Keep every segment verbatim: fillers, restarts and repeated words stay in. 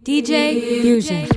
D J Fusion.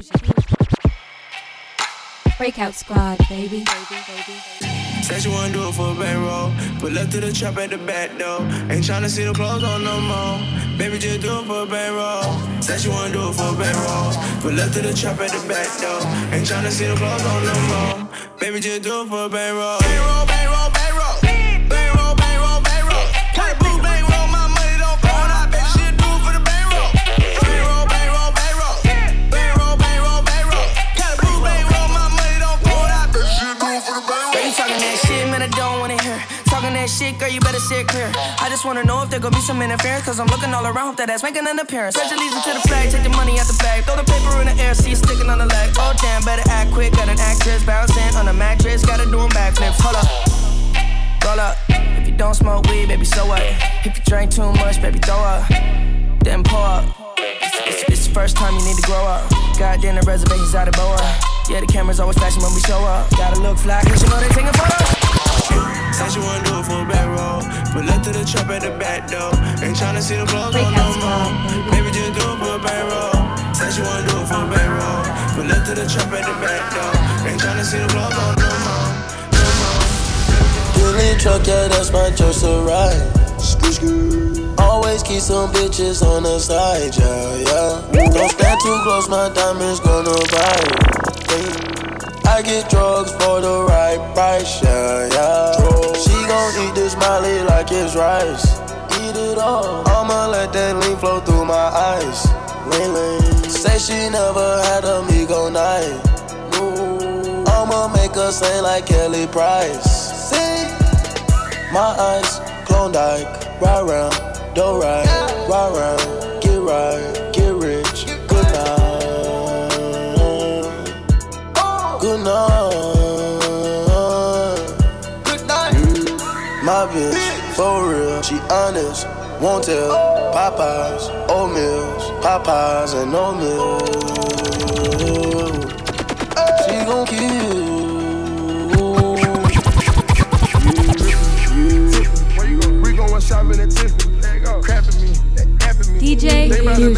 Breakout Squad, baby. Said she wanna do it for a bankroll. Put left to the trap at the back door. Ain't tryna see the clothes on no more. Baby, just do it for a bankroll. Said she wanna do it for a bankroll. Put left to the trap at the back door. Ain't tryna see the clothes on no more. Baby, just do it for a bankroll. Bankroll, bankroll, bankroll. Bankroll, bankroll, bankroll. Cut the blue bankroll, my money don't go. And I bet she'll do it for the bankroll. Bankroll, bankroll, bankroll. Bankroll, bankroll, bankroll. Cut the blue bankroll, my money don't go. And I bet she'll do it for the bankroll. Girl, you talking that shit, man, I don't wanna hear. Talking that shit, girl, you better sit clear. I just wanna know if there gon' be some interference, cause I'm looking all around, hope that ass making an appearance. Stretch your leaves into the flag, take the money out the bag. Throw the paper in the air, see it sticking on the leg. Oh damn, better act quick, got an actress bouncing on the mattress. Gotta do them backflips, hold up, roll up. If you don't smoke weed, baby, so what? If you drink too much, baby, throw up, then pour up. It's, it's, it's the first time you need to grow up. Goddamn, the reservation's out of Boa. Yeah, the camera's always flashing when we show up. Gotta look fly, cause you know they taking photos. Said she wanna do it for a bankroll. Put left to the trap at the back door. Ain't tryna see the clothes on no more. Baby, just do it for a bankroll. Said she wanna do it for a bankroll. Put left to the trap at the back door. Ain't tryna see the clothes on no more. No more. Billy truck, yeah, that's my just a ride. Always keep some bitches on the side, yeah, yeah. Don't stand too close, my diamonds gonna bite. I get drugs for the right price, yeah, yeah. She gon' eat this Molly like it's rice. Eat it all. I'ma let that lean flow through my eyes. Lean, lean. Say she never had a Migo night. Ooh. I'ma make her sing like Kelly Price. Sing. My eyes, Klondike, ride round, do right, ride round, get right, get rich, good night. Good night. Good night. My bitch, for real, she honest, won't tell. Popeyes, oatmeals, Popeyes and oatmeal. She gon' kill. Where you going? We going shopping at Tiffany. There you go. Crapping me, apping me. D J Fusion.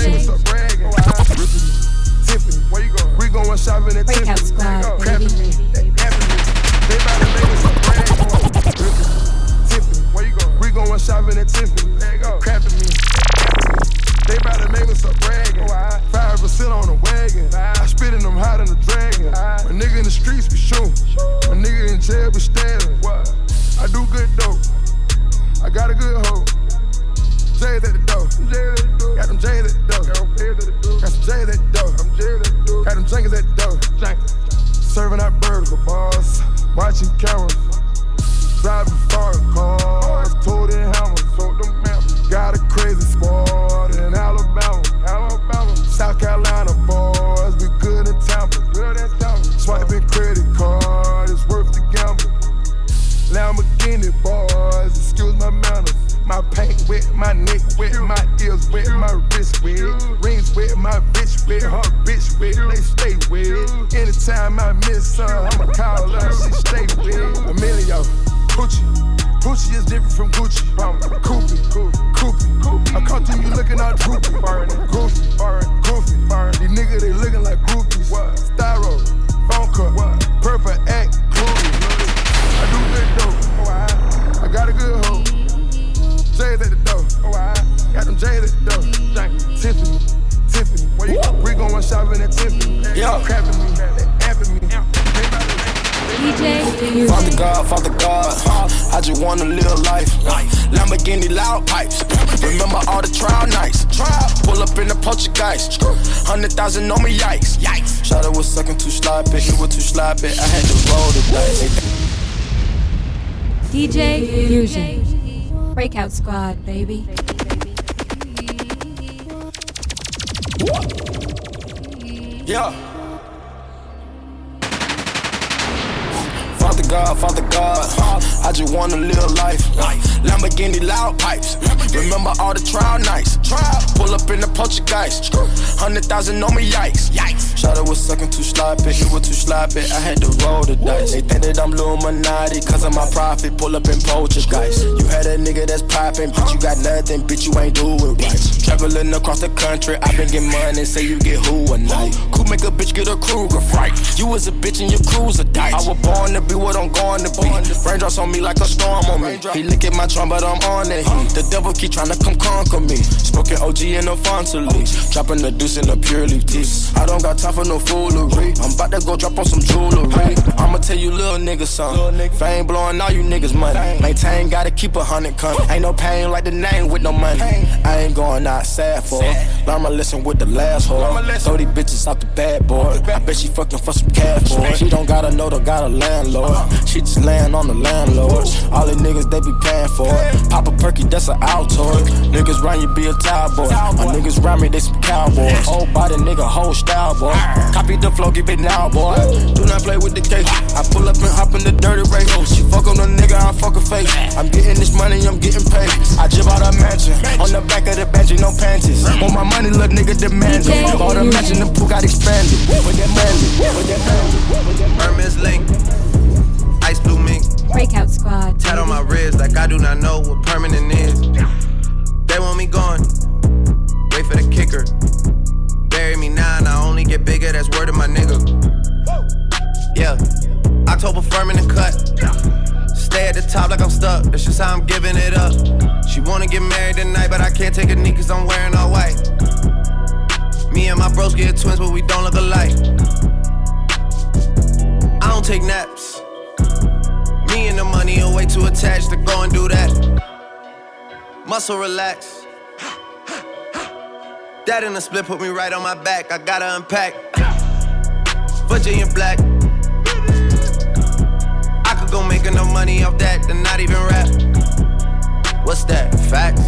Tiffany, where you going? We going shopping at Breakout Tiffany. Squad, Crapping me, baby. apping me. They bout to make us a brag. Tiffany, where you going? We going shopping at Tiffany. There you go. Crapping me, they bout to make us a bragging. Five percent on the wagon. I spit in them hot in the dragon. My nigga in the streets be shooting. My nigga in jail be staring. I do good dope. I got a good hoe. J's at the door. Got them J's at the door. Got some J's at the door. Got them Jenkins at the door. Serving out burgers, boss. Watching cameras. Driving foreign cars. Told in hammers. Got a crazy sport in Alabama. Alabama. South Carolina boys. We good in Tampa. Swiping credit card. It's worth the gamble. Lamborghini boys. Excuse my manners. My paint wet, my neck wet, my ears wet, my wrist wet, rings wet, my bitch wet, her bitch wet, they stay wet. Anytime I miss her, I'ma call her, she stay wet. Emilio, Gucci, Gucci is different from Gucci. Koopy, Koopy, I come to you looking all droopy, goofy, goofy. These niggas they looking like groupies. Styro, phone cut, purple act, groovy. I do good dope, I got a good hoe. J's at the door. Oh, I got them J's at the door. Tiffany, Tiffany, where you go? We going shopping at Tiffany. Y'all crapping me, they apping me. D J Fusion. Father God, Father God, I just wanna live life. Lamborghini loud pipes. Remember all the trial nights. Pull up in the Portuguese. Hundred thousand on me, yikes. Yikes. Shawty was sucking too sloppy, he was too sloppy. I had to roll the dice. D J Fusion. Breakout Squad, baby. Yeah. Father God, Father God. I just wanna live life. Lamborghini loud pipes. Remember all the trial nights. Pull up in the Poltergeist. Hundred thousand on me, yikes. Shawty was sucking too sloppy, he was too sloppy. I had to roll the dice. They think that I'm Illuminati, cause of my profit. Pull up in Poltergeist. You had a nigga that's popping, bitch, you got nothing, bitch, you ain't doing right. Traveling across the country, I been getting money, say you get who a night. Could make a bitch get a Kruger fright. You was a bitch and your cruiser dice. I was born to be what I'm going to be. Raindrops on me like a storm on me. He lick at my drum, but I'm on the heat. The devil keep trying to come conquer me. Smoking O G and a Fontaine. Dropping the deuce in the pure leaf teeth. I don't got time for no foolery. I'm about to go drop on some jewelry. I'ma tell you little niggas something. Fame blowing all you niggas money. Maintain, gotta keep a hundred coming. Ain't no pain like the name with no money. I ain't going out sad for her. Learn my lesson with the last whore. Throw these bitches out the bad boy. I bet she fucking for some cash for it. She don't gotta know, don't got a landlord. She just laying on the landlord. All the niggas, they be paying for it. Pop a perky, that's an Altoid. Niggas round you, be a towel boy. My niggas round me, they some cowboys. Whole body, nigga, whole style, boy. Copy the flow, give it now, boy. Do not play with the cake. I pull up and hop in the dirty race. She fuck on a nigga, I fuck a face. I'm getting this money, I'm getting paid. I jib out a mansion. On the back of the bench, no panties. Want my money, little nigga demanding. Bought a mansion, the pool got expanded. With that manly, with that manly. Hermes link, ice blue mink. Breakout Squad. Tat on my wrist like I do not know what permanent is. They want me gone. Wait for the kicker. Bury me now and I only get bigger. That's word of my nigga. Yeah, October firm in the cut. Stay at the top like I'm stuck. That's just how I'm giving it up. She wanna get married tonight, but I can't take a knee cause I'm wearing all white. Me and my bros get twins, but we don't look alike. I don't take naps. Me and the money are way too attached to go and do that. Muscle relax. That in the split put me right on my back. I gotta unpack. Virginia black. I could go make enough money off that than not even rap. What's that? Facts.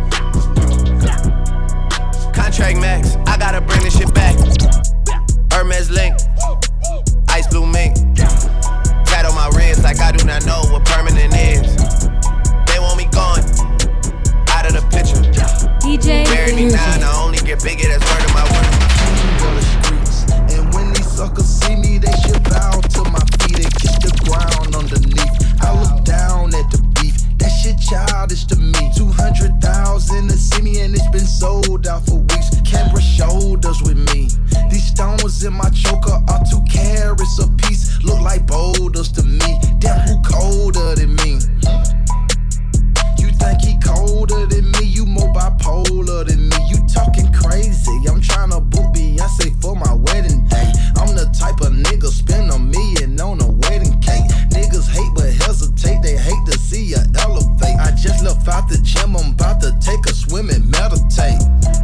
Contract max. I gotta bring this shit back. Hermes link. Ice blue mink. Tat on my wrist like I do not know what permanent is. They want me gone. Out of the picture. D J Bury me now and I only get bigger. That's word of my word. On the streets, and when these suckers see me, they should bow to my feet and kiss the ground underneath. I look down at the beef. That shit childish to me. Two hundred thousand to see me and it's been sold out for weeks. Camera shoulders with me. These stones in my choker are two carats a piece. Look like boulders to me. Damn, who colder than me? You think he colder than me? You more bipolar than me. You talking crazy. I'm tryna book Beyonce for my wedding day. I'm the type of nigga spend a million on a wedding cake. Niggas hate but hesitate. They hate to see you elevate. I just left out the gym. I'm about to take a swim and meditate.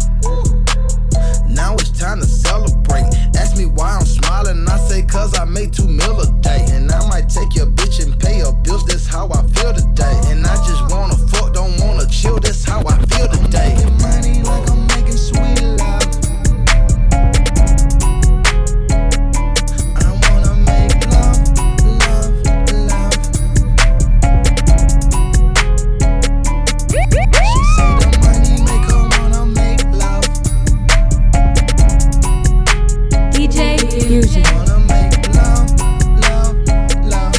Now it's time to celebrate. Ask me why I'm smiling. I say cause I make two mil a day. And I might take your bitch and pay her bills. That's how I feel today. And I just wanna fuck, don't wanna chill. That's how I feel today. I'm making money like I'm making sweet love. I wanna make love, love, love. She say the money make her wanna make love. D J Fusion. Wanna make love, love, love.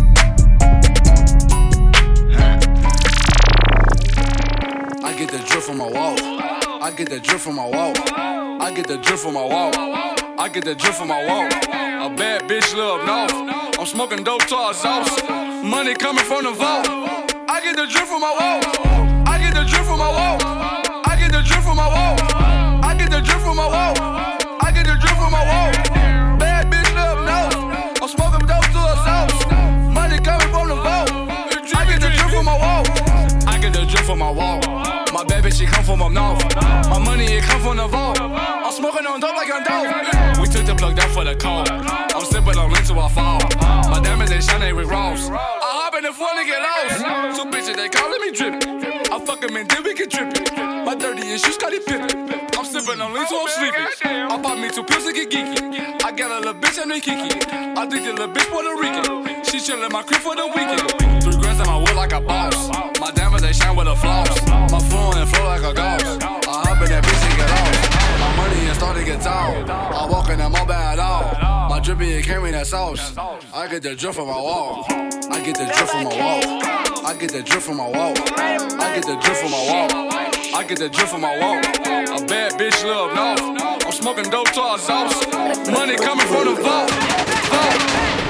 I get the drip from my wall. I get the drip from my wall. I get the drip from my wall. I get the drip from my wall. A bad bitch live north. I'm smoking dope to our sauce. Money coming from the vault. I get the drip from my wall. I get the drip from my wall. I get the drip from my wall. I get the drip from my wall. I get the drip from my wall. Bad bitch live north. I'm smoking dope to our sauce. Money coming from the vault. I get the drip from my wall. I get the drip from my wall. My bad bitch, she come from up north. My money, it come from the vault. I'm smoking on dope like I'm dope. We took the plug down for the cold. I'm sipping on lean till I fall. My diamonds, they shine, they Rick Ross. I hop in the phone and get lost. Two bitches, they calling me drippin'. I fuck them and then we get drippin'. My dirty issues, Scottie Pippen. I'm sipping and I'm lean so I'm sleepy. I pop me two pills to get geeky. I got a little bitch and they kiki. I think the little bitch Puerto Rican. She chillin' my crib for the weekend. Three grams in my wood like a boss. My diamonds they shine with a floss. My phone and flow like a ghost. I hop in that bitch and get off. My money and start to get tall. I walk in that mobile at all. My drippy and carry that sauce. I get the drip from my wall. I get the drip from my wall. I get the drip from my wall. I get the drip from my wall. I get the drip from my wall. A bad bitch love north. I'm smoking dope to our sauce. Money coming from the vault. Vault.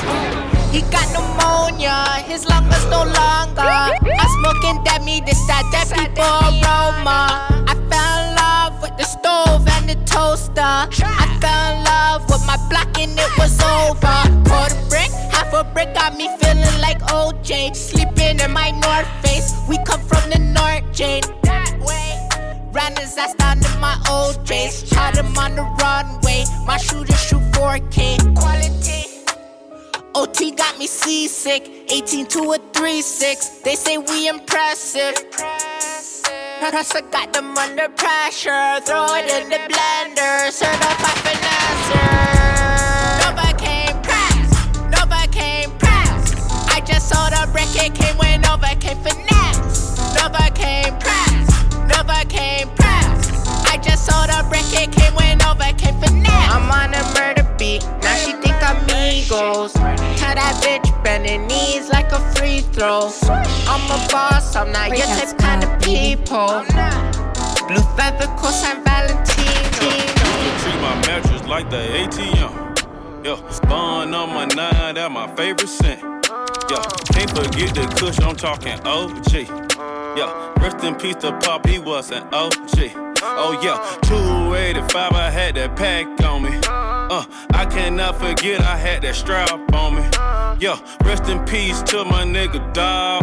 He got pneumonia, his lungs no longer. I'm smoking that me, this that, that people aroma. I fell in love with the stove and the toaster. I fell in love with my block and it was over. Quarter brick, half a brick got me feeling like O J. Sleeping in my North Face, we come from the North Jane. That way, ran his ass down in my old J's. Shot him on the runway, my shooter shoot four K. Quality. O T got me seasick, eighteen to a three six. They say we impressive. Pressure got them under pressure. Throw it in the blender. Certified finesser. Novocaine press. Novocaine press. I just sold a brick, it came with Novocaine finesse. Novocaine press. Novocaine press. I just sold a brick, it came with Novocaine finesse. I'm on a murder beat. Now she think I'm Migos. Tell that bitch bending knees like a free throw. I'm a boss, I'm not your type kind of people. Blue feather, cosign Valentine. Treat my mattress like the A T M. Yeah, spun on my nine, that my favorite scent. Yeah, can't forget the kush, I'm talking O G. Yeah, rest in peace to Pop, he was an O G. Oh yeah, two eighty-five, I had that pack on me. Uh, I cannot forget I had that strap on me. Yeah, rest in peace to my nigga dog.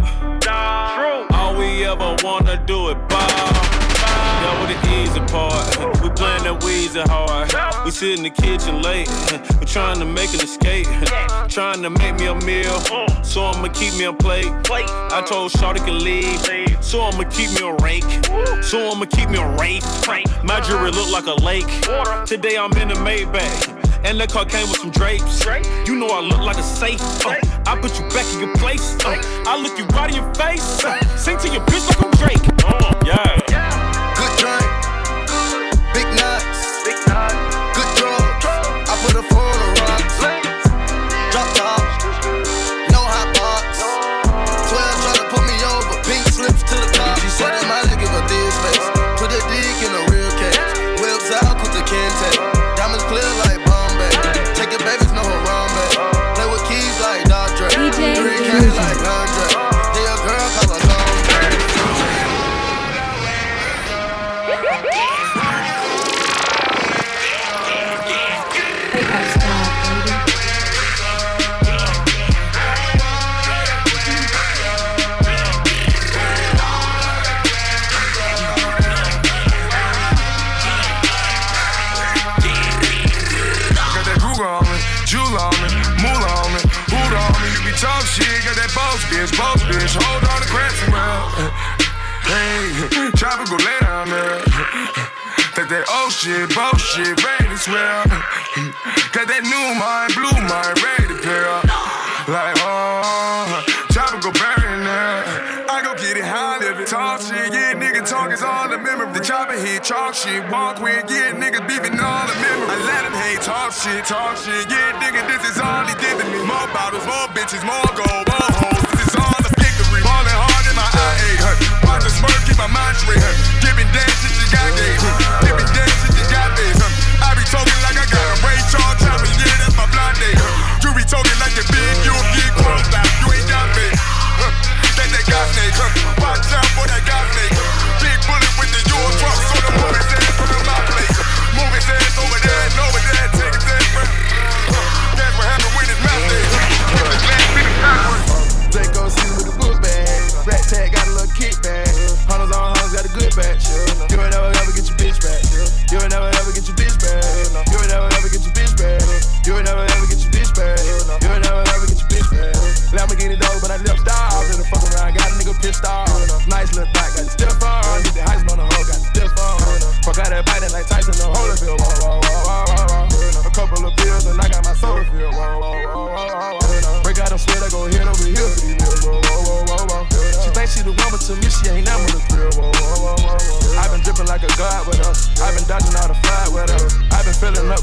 All we ever wanna do is ball. That was the easy part. We playing that Weezy hard. We sit in the kitchen late. We trying to make an escape. Trying to make me a meal. So I'ma keep me a plate. I told Shawty can leave. So I'ma keep me a rake. So I'ma keep me a rake. My jewelry look like a lake. Today I'm in the Maybach. And the car came with some drapes. You know I look like a safe. Uh, I put you back in your place. Uh, I look you right in your face. Uh, sing to your bitch like I'm Drake. Uh, yeah. Good drink, big nuts, big nuts. Good drugs. I put a phone on rocks. Drop top, no hot box. Twelve trying to put me over, pink slips to the top. She said that my nigga give a this face. Put a dick in a real cage. Whips out, put the Kente. Diamonds clear like Bombay. Take your babies, no Harambe. Play with keys like Dodger. Three K like Andre. They a girl, call her long. Talk shit, got that boss bitch, boss bitch, hold on the cracks around. Hey, chopper go lay down there. Take that old shit, bullshit, ready to swear. Got that new mind, blue mind, ready to pair. Like, oh, chopper go bury in there. I go get it high, live it, talk shit, yeah, nigga talk is all the memory. The chopper hit, chalk shit, walk with, yeah, niggas beefing all the memory. I let him hate, talk shit, talk shit, yeah, nigga, this is all he did to me. More bottles, more bitches, more gold, more hoes, this is all the victory. Ballin' hard in my I A, huh? Watch the smirk, keep my mind straight, huh? Giving damn shit you got gave, huh? Giving damn shit you got this, huh? I be talking like I got a Ray Charles chopper, yeah, that's my blind day, huh? You be talking like you're big, you'll get crossed out, you ain't got me, huh? That that got snake, huh? Watch out for that got snake, big bullet with the your truck, so the movie says from my place, move his ass over there and over there, take his ass back. That's what happened with his mouth day. Give the glass in the backwards. Draco season with the book bag. Rat tag got a little kickback. Hunters on hunters got a good batch. You ain't never ever get your bitch back.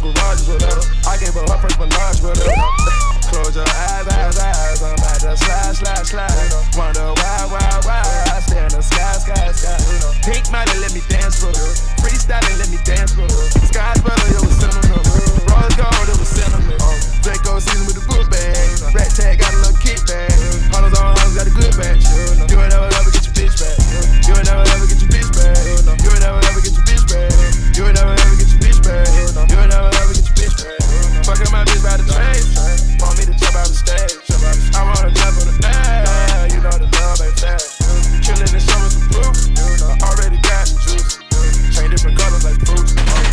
garages with her. I gave her her first menage with her. Close your eyes, eyes, eyes. I'm about to slide, slide, slide. Wonder why, why, why. I stay in the sky, sky, sky. Pink money, let me dance for her. Freestyling, let me dance for her. Sky's better, it was cinnamon. Rose gold, it was cinnamon. Draco season with the book bag. Rat tag, got a little kickback. Hunters on hunters, got a good batch. You ain't never ever get your bitch back. You ain't never ever get your bitch back. You ain't never ever get your bitch back. You ain't never ever get your bitch back. You ain't never ever get your bitch back. Fucking my bitch by the train. Want me to jump out the stage. I wanna jump on the dash. You know the love ain't fast. Chillin' and showin' some proof. Already got the juice. Change different colors like fruits.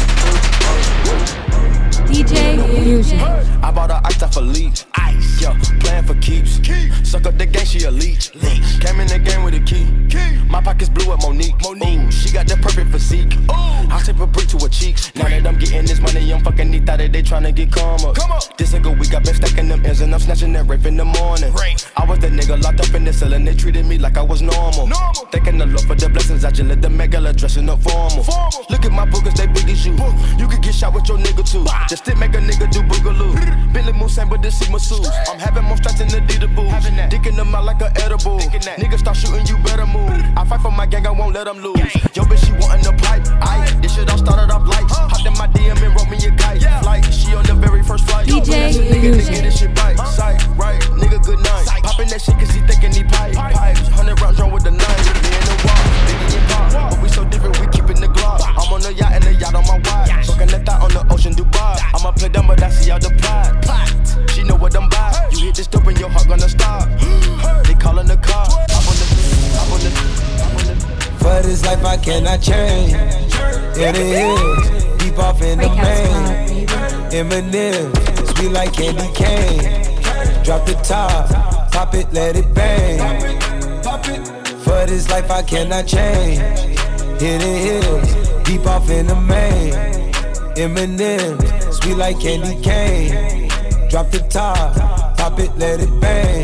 D J Fusion. I bought her ice off a leech. Ice, yo, playing for keeps. Keep. Suck up the game, she a leech. leech. Came in the game with a key. key. My pockets blue at Monique. Monique. Ooh, she got the perfect physique. Ooh. I tip a brick to her cheeks. Now that I'm getting this money, I'm fucking neat. Thought that they tryna get calmer. Come on. This a good week, I been stacking them ends and I'm snatching that rape in the morning. Rain. I was the nigga locked up in the cell and they treated me like I was normal. normal. Thanking the Lord for the blessings, I just let the megala dressing up formal. formal. Look at my boogers, they big as you. Boog. You could get shot with your nigga too. Bah. Just to make a nigga do boogaloo. Billy Moose ain't but this see masseuse. I'm having more strikes than the Adidas boots. Dicking them out like an edible. Niggas start shooting, you better move. I fight for my gang, I won't let them lose. Yo, bitch, she wantin' the pipe. Aye, this shit all started off lights. Hopped in my D M and wrote me a kite. Flight, she on the very first flight. D J nigga, nigga, this shit bite. Sight, right, nigga, good night. Poppin' that shit cause he thinking he pipe. Pipes, hundred rounds run with the knife. Me in the wall, biggie and pop. But we so different, we keepin' the Glock. I'm on the yacht and the yacht on my watch. Fucking that thought on the ocean, Dubai. I'ma play dumb, but I see all the plot. She know what I'm by. You hit this dope and your heart gonna stop. They callin' the car. I'm on the, I'm on the, I'm on the. For this life I cannot change. In the hills, deep off in the main. Eminem, sweet like candy cane. Drop the top, pop it, let it bang. For this life I cannot change. In the hills, deep off in the main. Eminem, sweet like candy cane. Drop the top, pop it, let it bang.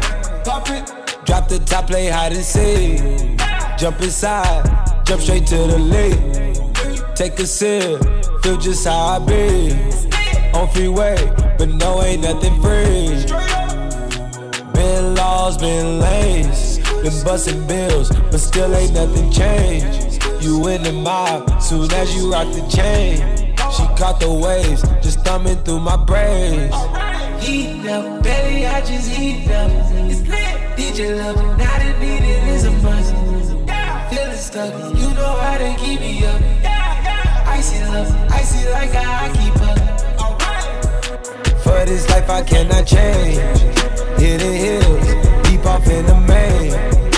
Drop the top, play hide and seek. Jump inside, jump straight to the lake. Take a sip, feel just how I be. On freeway, but no, ain't nothing free. Been laws, been lanes. Been busting bills, but still ain't nothing changed. You in the mob, soon as you rock the chain. She caught the waves, just thumbing through my braids. Heat up, baby, I just heat up. It's lit, D J love, now the need it is a must. Feeling stuck, you know how to keep me up. Icy love, icy like I keep up. For this life I cannot change. Hit the hills, deep off in the main.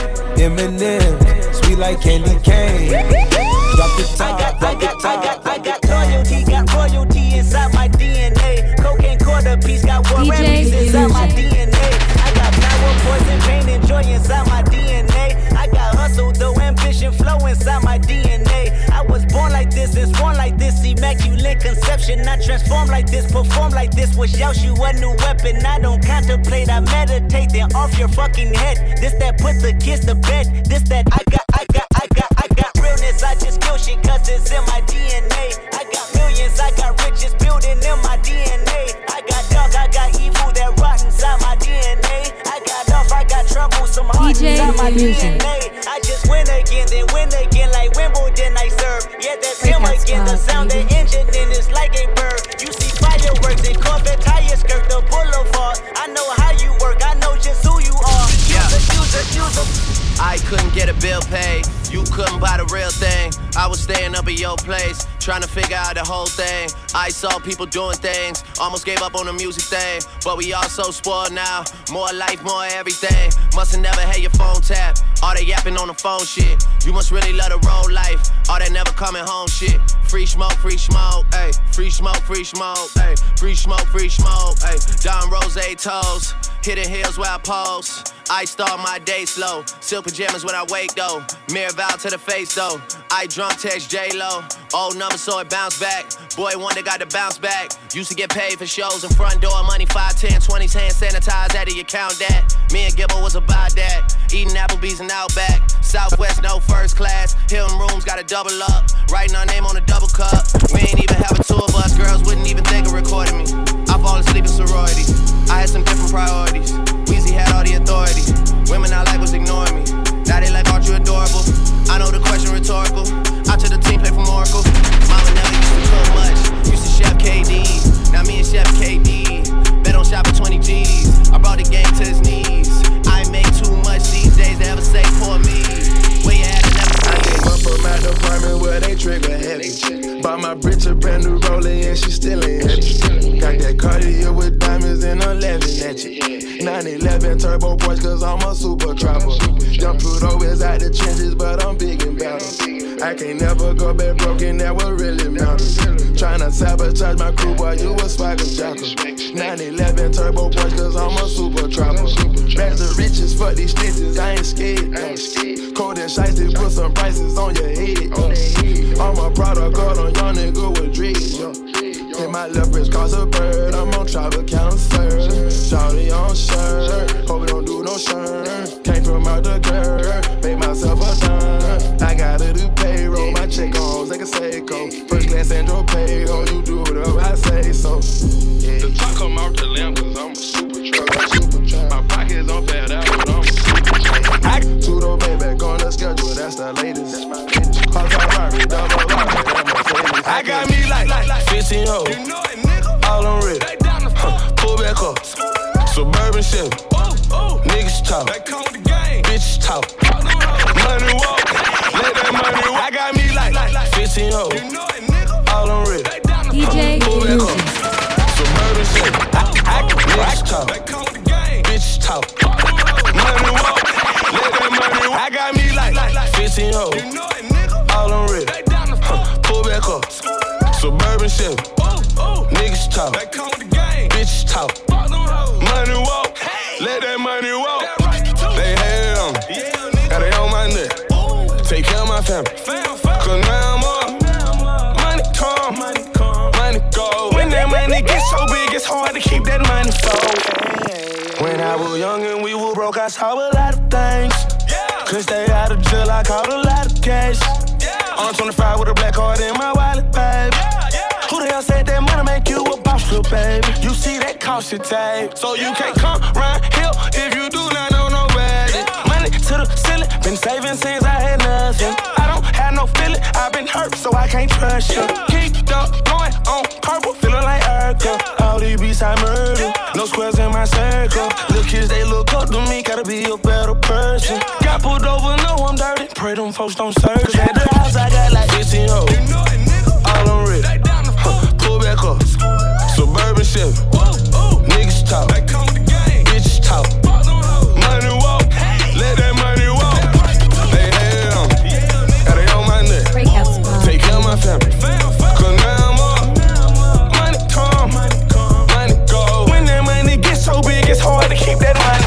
Eminem, sweet like candy cane. Drop the top, I got, drop I the got, top. I got, I got loyalty, got royalty inside my D N A. Cocaine quarter piece, got war and peace inside my D N A. I got power, poison, pain, and joy inside my D N A. I got hustle, though ambition, flow inside my D N A. I was born like this and born like this, immaculate conception. I transform like this, perform like this. Wish out you a new weapon. I don't contemplate, I meditate. Then off your fucking head. This that put the kids to bed. This that I got, I got, I got, I got realness. I just kill shit cause it's in my D N A. I got millions, I got riches building in my D N A. I got dark, I got evil that rot inside my D N A. I got off, I got trouble, some heart inside my D N A. I just win again, then win again like Wimbledon I serve. Yeah, that's him again, the sound the engine in is like a bird. You see fireworks and Corvette tires skirt the boulevard. I know how you work, I know just who you are. User, user, user. I couldn't get a bill paid, you couldn't buy the real thing. I was staying up at your place, trying to figure out the whole thing. I saw people doing things, almost gave up on the music thing. But we all so spoiled now, more life, more everything. Must've never had your phone tapped, all that yapping on the phone shit. You must really love the road life, all that never coming home shit. Free smoke, free smoke, ayy. Free smoke, free smoke, ayy. Free smoke, free smoke, ayy. Don Rose toes, hidden hills where I pose. I start my day slow, silk pajamas when I wake though. Mirror vow to the face though. I drunk text J-Lo, old number so it bounce back. Boy wonder got to bounce back. Used to get paid for shows in front door, money five, ten, twenties, hand sanitized out of your count that. Me and Gibble was about that, eating Applebee's and Outback. Southwest no first class, Hilton rooms got to double up. Writing our name on a double cup, we ain't even have a tour bus. Girls wouldn't even at your brand new rolling and she still ain't happy. Got that Cartier with diamonds and I'm laughing at you. nine eleven turbo Porsche cause I'm a super trapper. Young Pluto is out the trenches but I'm big in battle. I can't never go back broken, that what really matters. Tryna sabotage my crew, boy, you a swagger jacker. nine eleven turbo Porsche cause I'm a super trapper. Back to riches, fuck these snitches, I ain't scared. Uh. Cold and shiesty, put some prices on your head. Uh. I'm a product girl on young nigga with dreads. Uh. In my left wrist cause a bird, I'm on travel counselor. Shawty on shirt, hope it don't do no shirt. Came from out the curb, made myself a dime. I gotta do payroll, my check on like a Seiko. First class Andro payroll, you do whatever I say so. Yeah. The top come out the lamp cause I'm a super truck. My pockets on fat out, but I'm a super truck. I Tudo baby, on the schedule, that's the latest. That's my latest. Ferrari, double R, I got me like, like, like fifteen hoes. You know it, nigga. All on red. Huh. Pull back up. Suburban Chevy. Niggas talk. They come with the game. Bitches talk. Money walk. Let that money walk. I got me like, like, like fifteen hoes. You know it, nigga. All on red. D J Pull back Fusion. up. Suburban Chevy. Niggas talk. They come with the game. Bitches talk. Money walk. Let that money walk. I got me like, like, like fifteen hoes. You know it, nigga. All on red. Pull back up. Suburban Chevy. Niggas talk. They come with the game. Bitches talk. Money walk. Let that money walk. They hate on me. Got it on my neck. Take care of my family. Cause now I'm up. Money come. Money go. When that money gets so big, it's hard to keep that money so. When I was young and we were broke, I saw a lot of things. Cause stay out of jail, I caught a lot of cash. I'm twenty-five with a black card in my wallet, baby. Yeah, yeah. Who the hell said that money make you a boss, little baby? You see that cost your tape, so you yeah. can't come round here if you do not know nobody. Yeah. Money to the ceiling, been saving since I had nothing. Yeah. I don't have no feeling, I've been hurt, so I can't trust you. Yeah. Keep up going on purple, feeling like Urkel. Yeah. All these beats I murder, yeah. no squares in my circle. Yeah. Little kids, they look up to me, gotta be a better person. Yeah. Got pulled over, know I'm dirty. Pray them folks don't search. Cause at the house I got like fifteen hoes. You know it, nigga. All on red. Huh. Pull back up. Suburban Chevy. Niggas talk. They come with the game. Bitches talk. Money walk. Let that money walk. They hate on me. Got it on my neck. Take care of my family. Cause now I'm up. Money come. Money go. When that money gets so big, it's hard to keep that money.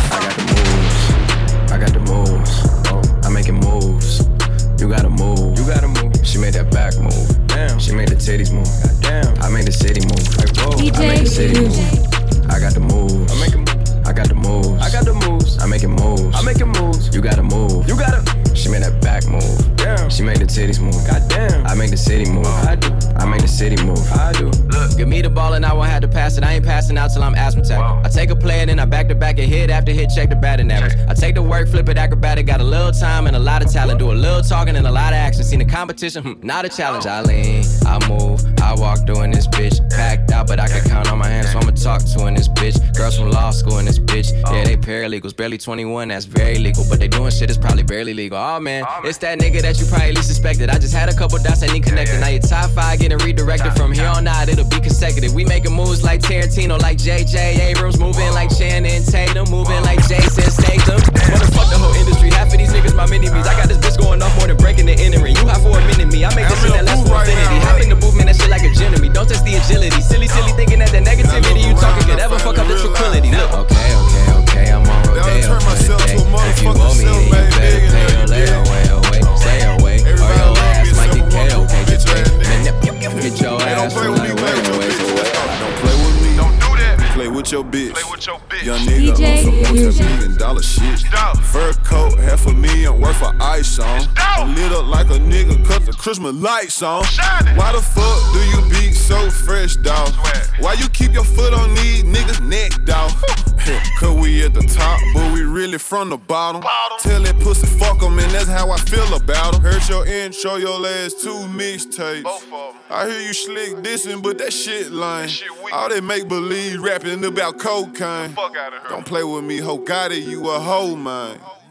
I got the moves. I got the moves. I'm making moves. You gotta move. You gotta move. She made that back move. Damn. She made the titties move. Damn. I made the city move. Like, whoa. D J I made the city Fusion. move. I got the moves. I'm making. I got the moves. I got the moves. I'm making moves. I'm making moves. You gotta move. You gotta. She made that back move. Damn. She made the titties move. Goddamn. I make the city move. I do. I make the city move. I do. Look, give me the ball and I won't have to pass it. I ain't passing out till I'm asthmatic. I take a play and then I back to back and hit after hit, check the batting average. I take the work, flip it acrobatic. Got a little time and a lot of talent. Do a little talking and a lot of action. Seen the competition, hmm, not a challenge. I lean, I move, I walk doing this bitch. Packed out, but I can count on my hands, so I'ma talk to in this bitch. Girls from law school in this bitch. Yeah, they paralegals, barely twenty-one, that's very legal. But they doing shit that's probably barely legal. Oh man, it's that nigga that you probably least suspected. I just had a couple dots that need connected. Now your top five getting redirected. From here on out, it'll be consecutive. We making moves like Tarantino, like J J Abrams. Moving like Channing Tatum, moving like Jason Statham. Motherfuck the whole industry. Half of these niggas my mini-me's. I got this bitch going off more than breaking the entering. You hot for a minute, me. I make this shit that lasts for infinity. Hop in the movement, that shit like a gym to me. Don't test the agility. Silly, silly thinking that the negativity you talking could ever fuck up the tranquility. Look. Okay, okay, okay, I'm on rodeo for the day. If you owe me, then you better pay your lay away, away, stay away, or your ass might get K O. Get your ass from like way, way, way. Don't play with me. Don't do that. Play with your bitch. Play with your bitch. Young nigga D J on some multi-million dollar shit. Fur coat, half a million worth for ice on. Lit up like a nigga, cut the Christmas lights on. Why the fuck do you be so fresh, dawg? Why you keep your foot on these niggas' neck, dawg? Cause we at the top, but we really from the bottom. Tell that pussy fuck 'em, and that's how I feel about 'em. Heard your intro, your last two mixtapes. I hear you slick dissing, but that shit lame. All that make believe rapping about cocaine. Don't play with me, ho, got it, you a hoe, man.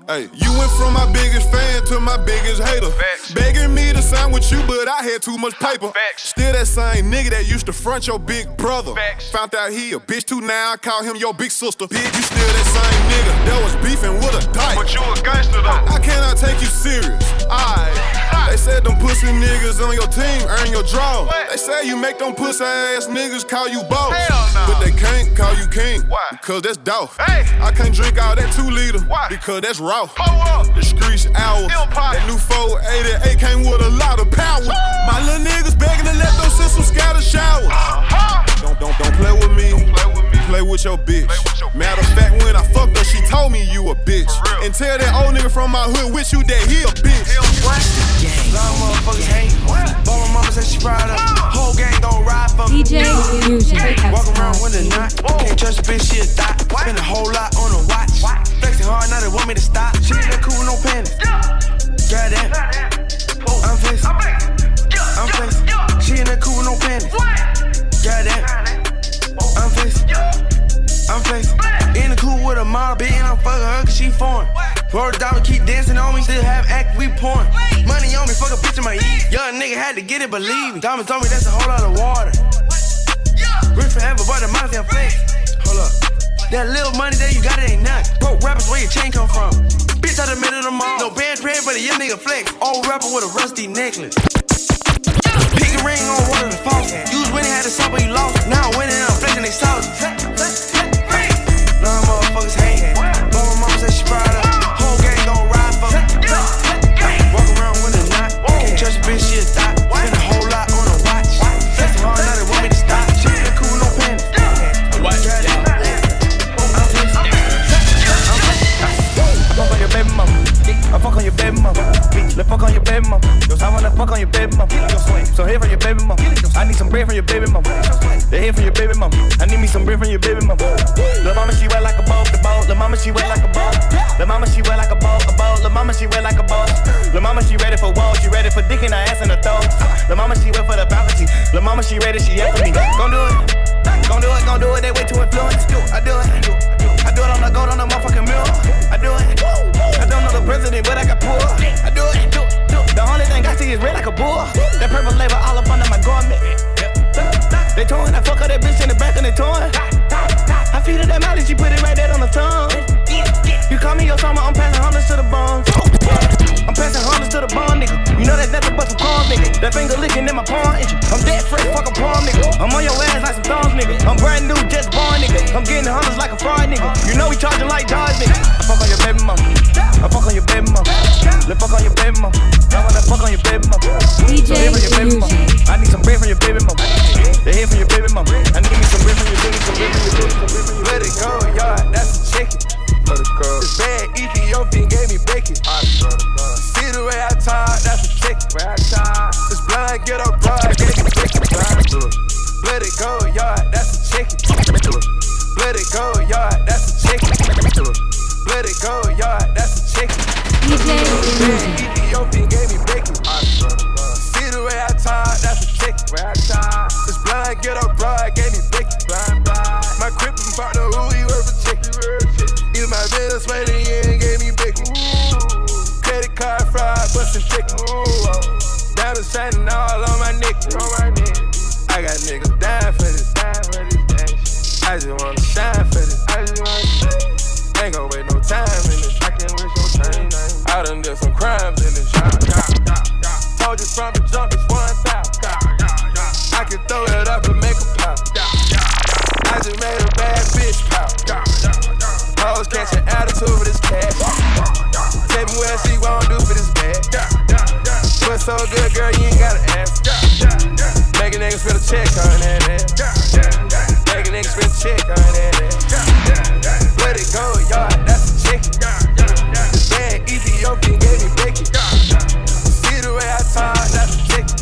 Hey, you went from my biggest fan to my biggest hater. Facts. Begging me to sign with you, but I had too much paper. Facts. Still that same nigga that used to front your big brother. Facts. Found out he a bitch too now, I call him your big sister. Bitch, you still that same nigga that was beefing with a dyke. But you a gangster though. I cannot take you serious. Aight. They said them pussy niggas on your team earn your draw. What? They say you make them pussy ass niggas call you boss. No. But they can't call you king. Why? Because that's dope. Hey. I can't drink all that two liter. Why? Because that's raw. The streets hours. That new four eighty-eight came with a lot of power. Woo! My little niggas begging to let those systems scatter showers. Uh-huh. Don't, don't, don't play with me. Don't play with me. Play with your bitch. With your Matter of fact, when I fucked her, she told me you a bitch. And tell that old nigga from my hood with you that he a bitch. What? A lot of motherfuckers hate. But my mama said she proud of. Whole gang gon' ride for me. D J Fusion. Walk around with a knot. Can't trust a bitch, she a thot. Spend a whole lot on a watch. Flexing hard, now they want me to stop. She ain't that cool with no panties. Goddamn. I'm flexing. I'm flexing. She ain't that cool with no panties. Goddamn. I'm flexing. I'm flexing. In the cool with a model, bitch, and I'm fucking her cause she foreign. Roll the diamond, keep dancing on me, still have act, we pouring. Money on me, fuck a bitch in my ear. Young nigga had to get it, believe me. Diamonds on me, that's a whole lot of water. Rich forever, but the money I'm flex. Hold up. That little money that you got, it ain't nothing. Broke rappers, where your chain come from? Bitch, I done made it them all. No band trade, but a young nigga flex. Old rapper with a rusty necklace. Pick a ring on one of the false. You was winning, had to stop, but you lost. Now I'm winning, I'm flexing, they salty. Nah, motherfuckers hate. But my mama said she proud of. Whole gang gon' ride for me. Walk around with a knot. Can't trust a bitch, she a thot. Spend a whole lot on a watch. Flexing hard, now they want me to stop. She ain't cool, no panties. Watch that. Fuck on your baby mama. I fuck on your baby mama. Let's fuck on your baby mama. I wanna fuck on your baby mama. So here from your baby mama. I need some bread from your baby mama. They here from your baby mama. I need me some bread from your baby mama. Lil' mama, she wet like a boat, the boat. Lil' mama, she wet like a boat. Lil' mama, she wet like a boat, a boat. Lil' mama, she wet like a boat. Lil' mama, she ready for war. She ready for dick in her ass and her throat. Lil' mama, she wet for the balcony. Lil' mama, she ready, she after me. Gon' do it. Gon' do it, gon' do it. They way too influenced. I do it. I do it on the gold on the motherfucking mirror. I do it. I don't know the president, but I got poor. I do it. The only thing I see is red like a bull. That purple label all up under my garment. They torn, I fuck her that bitch in the back and they torn. I feed her that mileage, she put it right there on the tongue. You call me your summer, I'm passing hundreds to the bones. I'm passing hundreds to the bone, nigga. You know that's nothing but some corn, nigga. That finger licking in my palm, itch. I'm dead fresh, fuck a palm, nigga. I'm on your ass like some thumbs, nigga. I'm brand new, just born, nigga. I'm getting hundreds like a fraud, nigga. You know we charging like Dodge, nigga. I fuck on your baby mama. I fuck on your baby mama. Let's fuck on your baby mama. I wanna fuck on your baby mama. D J so your baby mama. I need some bread from your baby mama. They here from your baby mama. I need me some bread from your baby, some bread from your baby, some bread from your baby. Let it go, y'all, that's a chicken. Let it go. This bad Ethiopian gave me bacon. See the way I talk, that's a chicken. Way I talk. This blind get up broad, gave me bacon. Let it go, y'all, that's a chicken. Let it go, y'all, that's a chicken. Let it go, y'all, that's a chicken. D J Fusion. Ethiopian gave me bacon. See the way I talk, that's a chicken. Way I talk. This blind get up broad, gave me bacon. My crippin' partner, who he worth a chicken. Use my business way the end, gave me bacon. Credit card fraud, bustin' chicken. Diamonds shining all on my neck. I got niggas dying for this. I just wanna shine for this. I just wanna shine. Ain't gon' wait no time in this. I can't waste no time. I done did some crimes in this. Told you from the jump, it's one thousand. I can throw it up and make a pop. I just made a bad bitch pop. Hoes catching attitude for this cash. Tell me what she won't do for this bag. What's so good, girl, you ain't gotta ask. Make a nigga spend a check on that ass. Make a nigga spend a check on that ass. Let it go, y'all, that's a chicken. This bad Ethiopian gave me bacon. See the way I talk, that's a chicken.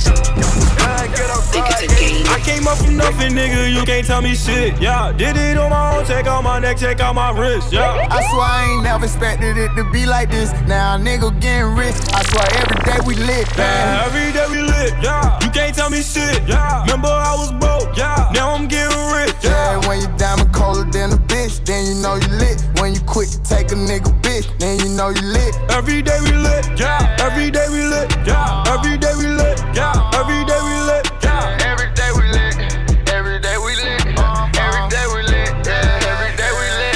I came up from nothing, nigga, you can't tell me shit, yeah. Did it on my own, check out my neck, check out my wrist, yeah. I swear I ain't never expected it to be like this. Now a nigga getting rich, I swear every day we lit, man. Yeah, every day we lit, yeah. You can't tell me shit, yeah. Remember I was broke, yeah. Now I'm getting rich, yeah. Yeah, when you diamond colder than a bitch, then you know you lit. When you quick to take a nigga bitch. bitch, then you know you lit. Every day we lit, yeah. Every day we lit, yeah. Every day we lit, yeah. Every day we lit, yeah. Every day we lit. Every day we lit. Every day we lit. Yeah. Every day we lit.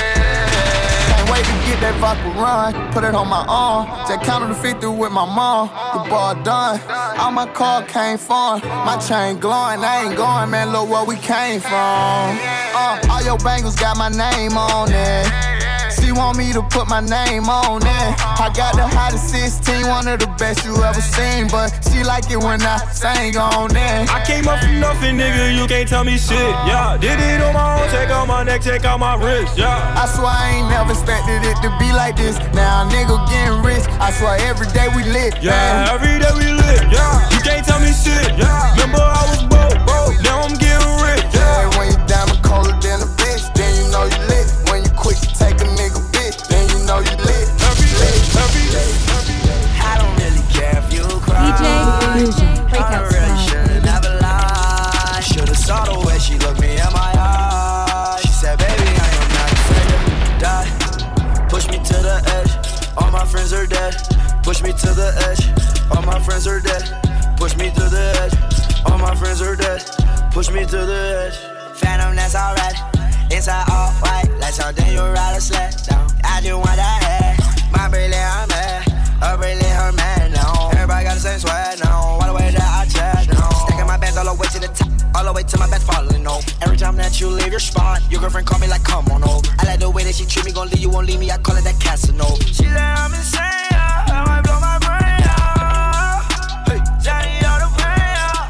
Can't wait to get that vodka run, put it on my arm. Just counted the fifty with my mom. The ball done. All my car came from. My chain glowing. I ain't going, man. Look where we came from. Uh, all your bangles got my name on it. She want me to put my name on it. I got the hottest sixteen, one of the best you ever seen. But she like it when I sing on it. I came up from nothing, nigga, you can't tell me shit. Yeah, did it on my own, take out my neck, take out my wrist. Yeah, I swear I ain't never expected it to be like this. Now a nigga getting rich. I swear every day we lit. Yeah, man. every day we lit. Yeah, you can't tell me shit. Yeah, remember I was broke, broke. Now I'm getting rich. Yeah, yeah, when you diamond colder than a bitch, then you know you lit. When you quick to take a nigga bitch, then you know you lit. Every day, every day, every day. I don't really care if you cry. D J Fusion, Breakout I really Squad. should've never lied. Should've saw the way she looked me in my eyes. She said, baby, I am not afraid to die. Push me to the edge. All my friends are dead. Push me to the edge. All my friends are dead. Push me to the edge. All my friends are dead. Push me to the edge. Phantom, that's alright. Inside all white, like something you ride a sled down. I just want that head. My bracelet, I'm mad. Her bracelet, her man now. Everybody got the same swag now. All the way that I chat now. Stacking my bands all the way to the top. All the way to my bed falling over. Every time that you leave your spot, your girlfriend call me like, come on over. I like the way that she treat me, gon' leave you, won't leave me. I call it that Casanova. She said I'm insane, yeah. I might blow my brain out. Hey, Johnny, all the pain out.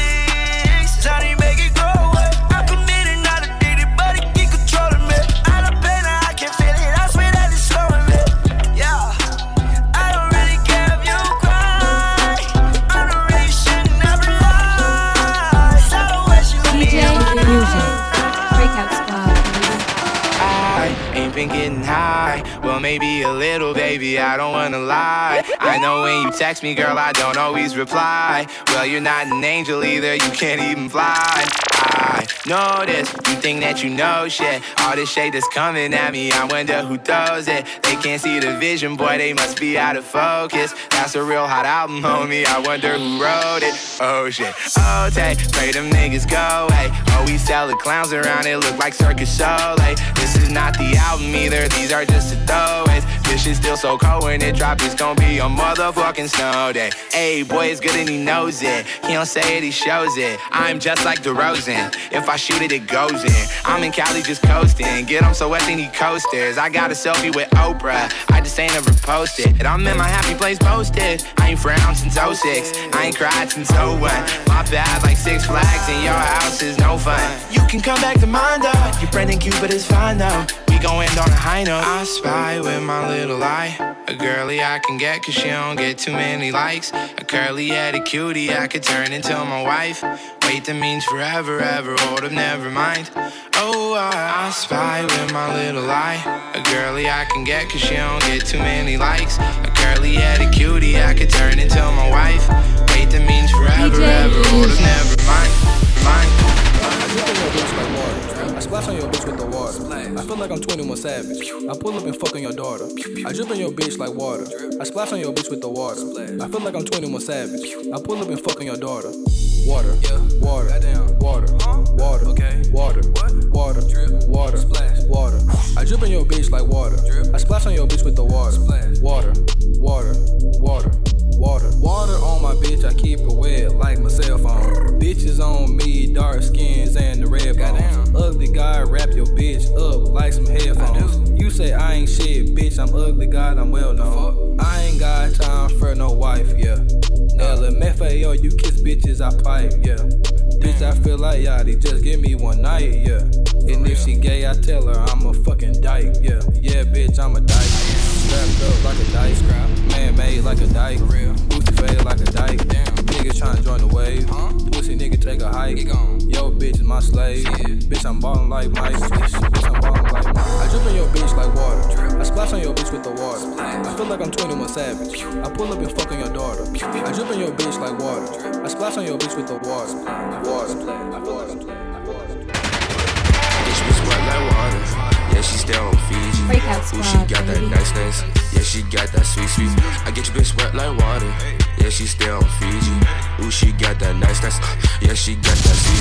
Please, Johnny, make it go away. I'm committed, not addicted, but it keep controlling me. I love pain, I can feel it. I swear that it's slowing me. Yeah, I don't really care if you cry. I don't really should never lie. So the way she look D me J in my Fusion, Breakout Squad. I ain't been getting high. Well, maybe a little, baby, I don't wanna lie. I know when you text me, girl, I don't always reply. Well, you're not an angel either, you can't even fly. I know this, you think that you know shit. All this shade that's coming at me, I wonder who throws it. They can't see the vision, boy, they must be out of focus. That's a real hot album, homie, I wonder who wrote it. Oh shit, oh take, pray them niggas go away. Oh, we sell the clowns around, it look like Circus Soleil. This is not the album either, these are just the throwaways. This shit's still so cold when it drop, it's gon' be a motherfucking snow day. Hey, boy, it's good and he knows it. He don't say it, he shows it. I'm just like DeRozan. If I shoot it, it goes in. I'm in Cali just coasting. Get him so wet, they need coasters. I got a selfie with Oprah. I just ain't ever posted. And I'm in my happy place posted. I ain't frowned since oh six. I ain't cried since oh one. My bad like Six Flags in your house is no fun. You can come back to mine though. Your friend and Cupid is fine though. We gon' end on a high note. I spy with my little eye. A girly I can get cause she don't get too many likes. A curly-headed cutie I could turn into my wife. Wait, that means forever, ever, hold up, never mind. Oh, I, I spy with my little eye. A girly I can get cause she don't get too many likes. A curly-headed cutie I could turn into my wife. Wait, that means forever, ever, hold up, never mind, mind. I drip on your bitch like water. I splash on your bitch with the water. I feel like I'm twenty-one Savage. I pull up and fuck on your daughter. I drip on your bitch like water. I splash on your bitch with the water. I feel like I'm twenty-one Savage. I pull up and fuck on your daughter. Water, water, water, water, okay, water, water, water, splash, water. I drip on your bitch like water. I splash on your bitch with the water. Water, water, water. Water, water on my bitch, I keep it wet like my cell phone. Bitches on me, dark skins and the red bones. Ugly guy, wrap your bitch up like some headphones. You say I ain't shit, bitch, I'm ugly, God, I'm well known. I ain't got time for no wife, yeah. L M F A O, you kiss bitches, I pipe, yeah. Bitch, I feel like Yachty, just give me one night, yeah. And if she gay, I tell her I'm a fucking dyke, yeah. Yeah, bitch, I'm a dyke. Strapped up like a dyke, man made like a dyke. Booty fade like a dyke. Niggas tryna join the wave. Pussy nigga take a hike. Yo, bitch is my slave. Bitch, I'm ballin' like Mike. Bitch, I'm ballin' like Mike. I drip on your bitch like water. I splash on your bitch with the water. I feel like I'm twenty-one Savage. I pull up and fuck on your daughter. I drip on your bitch like water. I splash on your bitch with the water. Water. I feel like I'm Bitch was wet like water. Yeah, she still on Fiji. Squad, Ooh, she got that baby. nice, nice. Yeah, she got that sweet, sweet. I get your bitch wet like water. Yeah, she stay on Fiji. Ooh, she got that nice, nice. Yeah, she got that sweet,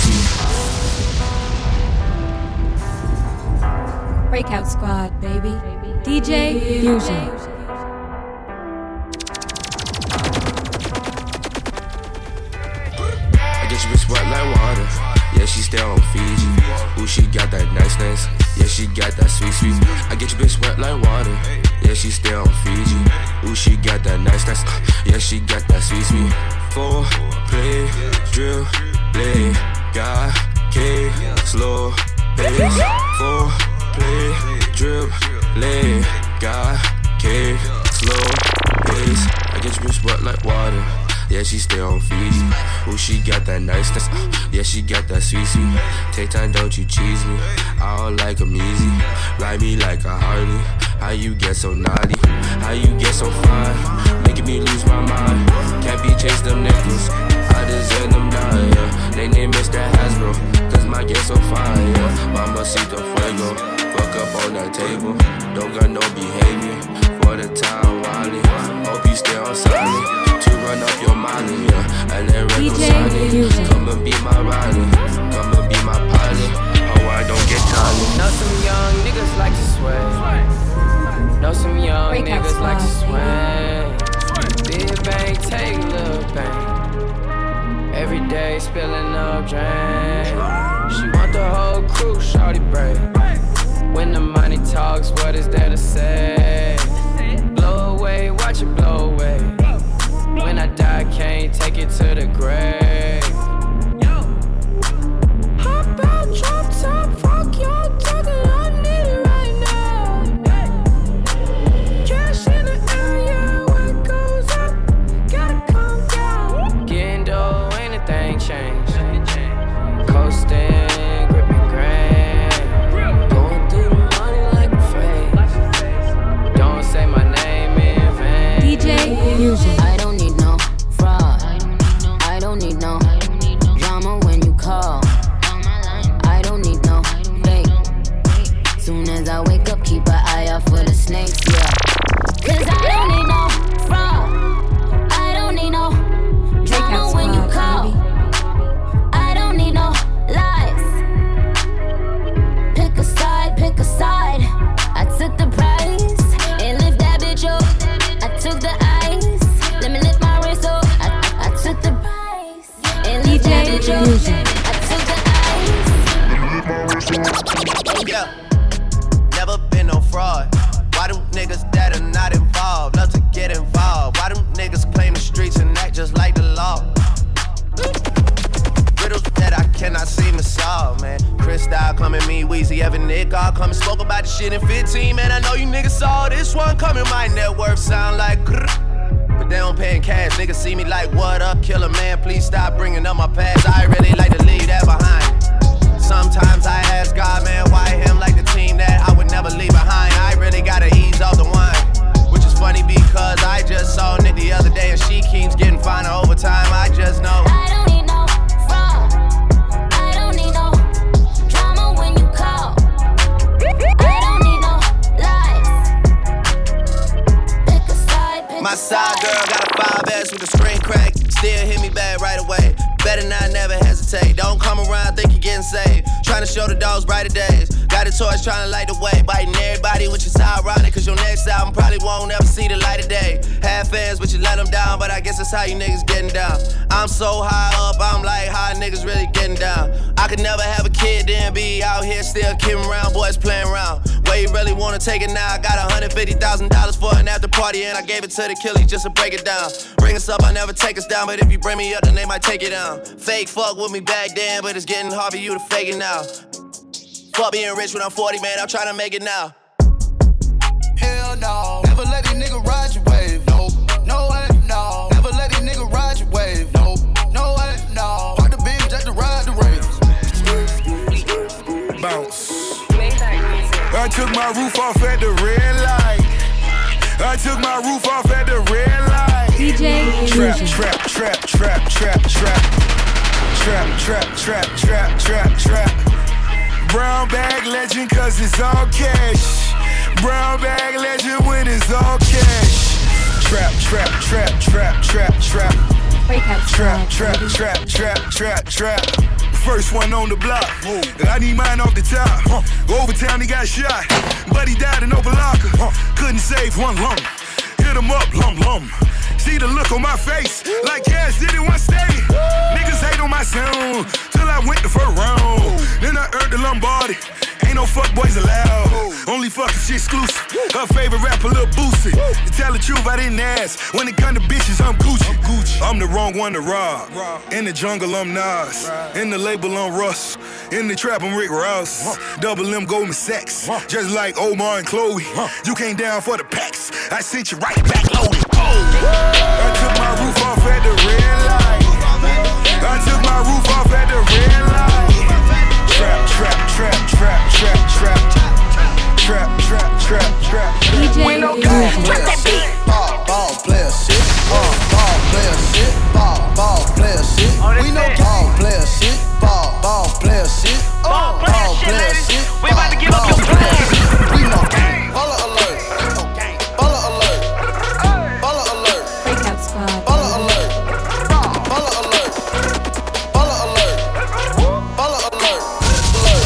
sweet. Breakout Squad, baby. D J Fusion. I get your bitch wet like water. Yeah, she stay on Fiji. Ooh, she got that nice, nice. Yeah, she got that sweet, sweet. I get your bitch wet like water. Yeah, she stay on Fiji. Ooh, she got that nice, nice. Yeah, she got that sweet, sweet. Four, play, drill, play, got, K, slow, pace. Four, play, drip, lay, got, K, slow, pace. I get your bitch wet like water. Yeah, she stay on Fiji. Ooh, she got that niceness. Yeah, she got that sweet, sweet. Take time, don't you cheese me. I don't like 'em easy. Ride me like a Harley. How you get so naughty? How you get so fine? Making me lose my mind. Can't be chasing them nickels. I deserve them down, yeah. They name Mister Hasbro, cause my get so fine, yeah. Mamacita fuego. Fuck up on that table. Don't got no behavior. For the time, Wally. Hope you stay on silent. Run up your money, yeah, and then reconcile it. Come and be my rider, come and be my pilot. Oh, I don't get tired. Know some young niggas like to sweat. Know some young Breakout niggas like to Squad. swing. Big bang, take a little bang. Every day spilling up drain. She want the whole crew, shawty break. When the money talks, what is there to say? Blow away, watch it blow away. When I die, can't take it to the grave. Hop out, drop top, fuck your talking, I need it right now. Cash in the area, where it goes up, gotta calm down. Getting dough, anything change. Coasting, gripping grain. Going through the money like a fade. Don't say my name in vain. D J Fusion. I don't need no fraud. I don't need no drama when you call. I don't need no fake. Soon as I wake up, keep an eye out for the snakes, yeah. Cause I don't need no fraud. I don't need no drama when you call. I don't need no lies. Pick a side, pick a side. I took the prize and lift that bitch up. I took the ice. Let me lift my wrist up. I, I, I took the prize and lift that bitch up. I took the ice. Yeah, never been no fraud. Why do niggas that are not involved love to get involved? Why do niggas claim the streets and act just like the law? Riddles that I cannot seem to solve, man. Chris Style coming, me, Weezy, Evan, Nick, all coming, spoke about the shit in fifteen, man. I know you niggas saw this one coming. My net worth sound like grrr, but they don't pay in cash. Niggas see me like, what up, killer man? Please stop bringing up my past. I really like to leave that behind. Sometimes I ask God, man, why him like the team that I would never leave behind? I really gotta ease off the wine, which is funny because I just saw Nick the other day and she keeps getting finer over time. I just know. I don't need no fraud. I don't need no drama when you call. I don't need no lies. Pick a side, pick My a side side. girl got a five S with a screen crack. Still hit me back right away. Better not never hesitate. Don't come around, think you're getting saved. Trying to show the dogs brighter days. Got a torch trying to light the way. Biting everybody, which is ironic, cause your next album probably won't ever see the light of day. Have fans, but you let them down. But I guess that's how you niggas getting down. I'm so high up, I'm like, how niggas really getting down? I could never have a kid, then be out here still kidding around. Boys playing around. Where you really wanna take it now? I got one hundred fifty thousand dollars for an after party, and I gave it to the killies just to break it down. Bring us up, I never take us down. But if you bring me up, then they might take it down. Fake fuck with me back then, but it's getting hard for you to fake it now. Fuck being rich when I'm forty, man, I'm trying to make it now. Hell no, never let these niggas ride your wave. No, no way, no. Never let these niggas ride your wave. No, no way, no. Park the beam just to ride the rave. Bounce. I took my roof off at the red light. I took my roof off at the red light. D J Trap, Illusion. trap, trap, trap, trap, trap. Trap, trap, trap, trap, trap, trap. Brown bag legend cause it's all cash. Brown bag legend when it's all cash. Trap, trap, trap, trap, trap, trap. Trap, trap, trap, trap, trap, trap. First one on the block. I need mine off the top. Over town he got shot, but he died in open locker. Couldn't save one lump. Hit him up, lum lum. See the look on my face, like Cash did it one steady. Niggas hate on my sound, till I went the first round. Then I earned the Lombardi, ain't no fuck boys allowed. Only fucking shit exclusive, her favorite rapper Lil Boosie. To tell the truth, I didn't ask, when it come to bitches, I'm Gucci. I'm the wrong one to rob, in the jungle I'm Nas, in the label I'm Russ, in the trap I'm Rick Ross. Double M Goldman Sachs, just like Omar and Chloe. You came down for the packs, I sent you right back loaded. I took my roof off at the red light. I took my roof off at the red light. Trap, trap, trap, trap, trap, trap. Trap, trap, trap, trap. D J Fusion. Ball, ball, player shit. Ball, ball, player shit. Ball, ball, player shit. We know ball, player shit. Ball, ball, player shit. Ball, player shit. We about to give up your plan. We know. Baller alert. Baller alert. Baller alert. Breakout squad. Baller alert. Baller alert. Baller alert. Baller alert. Alert.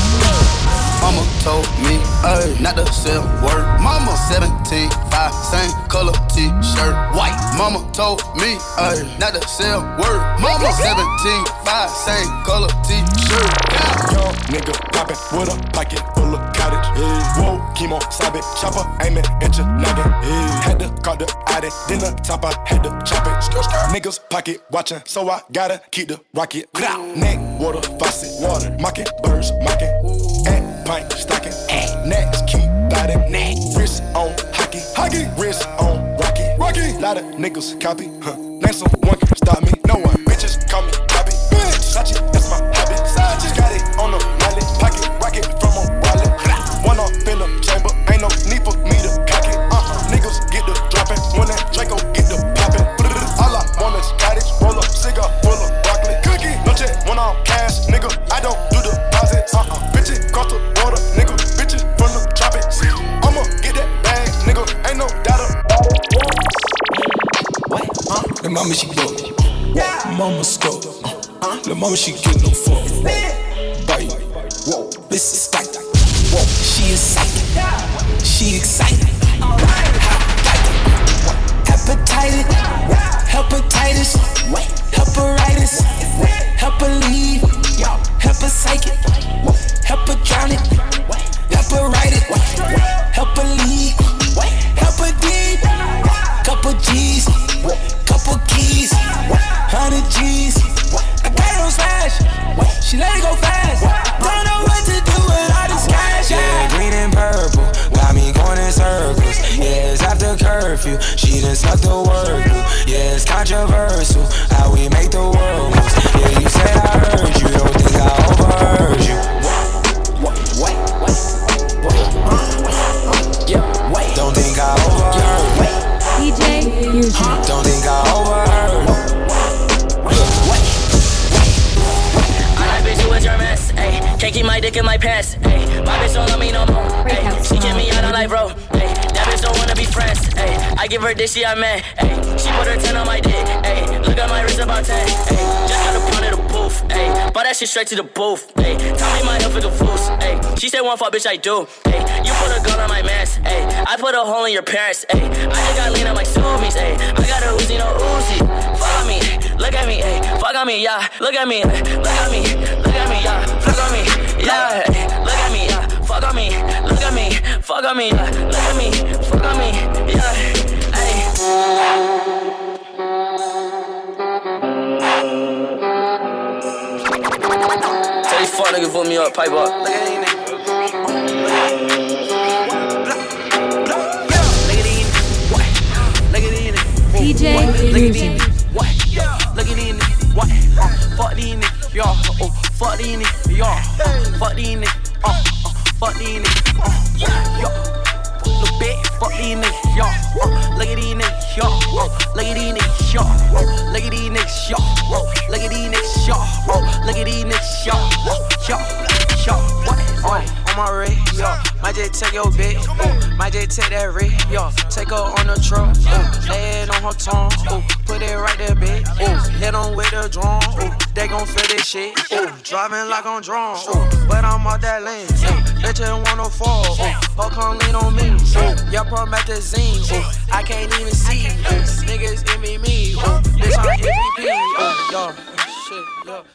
Mama told me, ay, not to sell word. Mama seventeen, five, same color t-shirt, white. Mama told me, ay, not to sell word. Mama seventeen, five, same color t-shirt. Young nigga poppin' with a pocket full of cottage. Yeah. Whoa, chemo, sabe, chopper, aimin' at your noggin. Yeah. Had to call the addy, then the top, I had to chop it. Skr, skr. Niggas pocket watchin', so I gotta keep the rocket. Neck, water, faucet, water, mocking, birds, mocking. And pint, stocking, next, keep biting. Wrist on hockey, hockey, wrist on rocky, rocky. Lot of niggas copy, huh? Name someone can stop me, no one. Bitches call me copy, bitch. Sachi, that's my hobby. Sachi, got it on the mallet, pocket rocket from a wallet. One off in the chamber, ain't no need for me to cock it. Uh-uh, niggas get the dropping, when that Draco get the popping. All I want is cottage, roll up, cigar full of broccoli. Cookie, no check, one on cash, nigga. I don't do deposits. Uh-uh, bitches cross the border, nigga. Bitches from the tropics. I'ma get that bag, nigga. Ain't no doubt about it. What? Huh? The mama she go. Yeah. Mama scope. Uh, the mama she get no fuck. Bite. Whoa. This is tight. Whoa. She is psychic. She excited. Hepatitis. Hepatitis. Heparitis. Hepaleave. Hepapsychic. Hepadronic. Heparitis. Hepaleave. Hepadeep. Couple G's. Couple keys. Hundred G's. I got it on smash. She let it go fast. Don't know what to do with all this cash. Yeah, green and purple. Got me going in circles. Yeah, it's after curfew. She done snuck the word through. Yeah, it's controversial how we make the world move. Yeah, you said I heard you. Don't think I overheard you. Wait, wait, wait. Yeah, wait. Don't think I overheard you. D J Fusion. Don't think I overheard you. Your mess, ayy. Can't keep my dick in my pants, ayy. My bitch don't love me no more, ayy. She kick me out on life, bro, ayy. That bitch don't wanna be friends, ayy. I give her dick, she I'm mad, ayy. She put her ten on my dick, ayy. Look at my wrist about ten, ayy. Just got a pound of the booth, ayy. Bought that shit straight to the booth, ayy. Tell me my health is a fool's, ayy. She said one fuck, bitch, I do, ayy. You put a gun on my mans, ayy. I put a hole in your parents, ayy. I just got lean on my zoomies, ayy. I got a Uzi, no Uzi. Follow me, look at me, ayy. Fuck on me, yeah. Look at me, look at me, look at me, yeah. Fuck on me, yeah. Look at me, yeah. Fuck on me, look at me, fuck on me, yeah. Look at me, fuck on me, yeah. Ayy. Tell these fuck niggas put me up, pipe up. Look at these niggas. D J Fusion. What? Look at these niggas. What? Fuck these niggas. Yo. Oh, fuck these niggas. Yo. Fuck these niggas. Uh, uh, fuck these niggas. Uh, yo. Little bit. Fuck these niggas. Yo. Uh, look at these niggas. Yo. Uh, look at these niggas. Yo. Uh, look at these niggas. Yo. Uh, look at these niggas. Yo. Uh, look at these niggas. Yo. Uh, yo. Yo. What? Uh, on my radio. My Might just take your bitch, ooh. Might just take that rig, yo. Take her on the truck, ooh. Lay it on her tongue, ooh. Put it right there, bitch, ooh. Hit on with the drum, ooh. They gon' feel this shit, ooh. Driving like I'm drunk, ooh. But I'm off that lane, ooh. Bitch, you wanna fall, ooh. Oh, come lean on me, ooh. Your promethazine, ooh. I can't even see, ooh. Niggas envy me, ooh. Bitch, I'm M V P, ooh. Yo, shit, yo.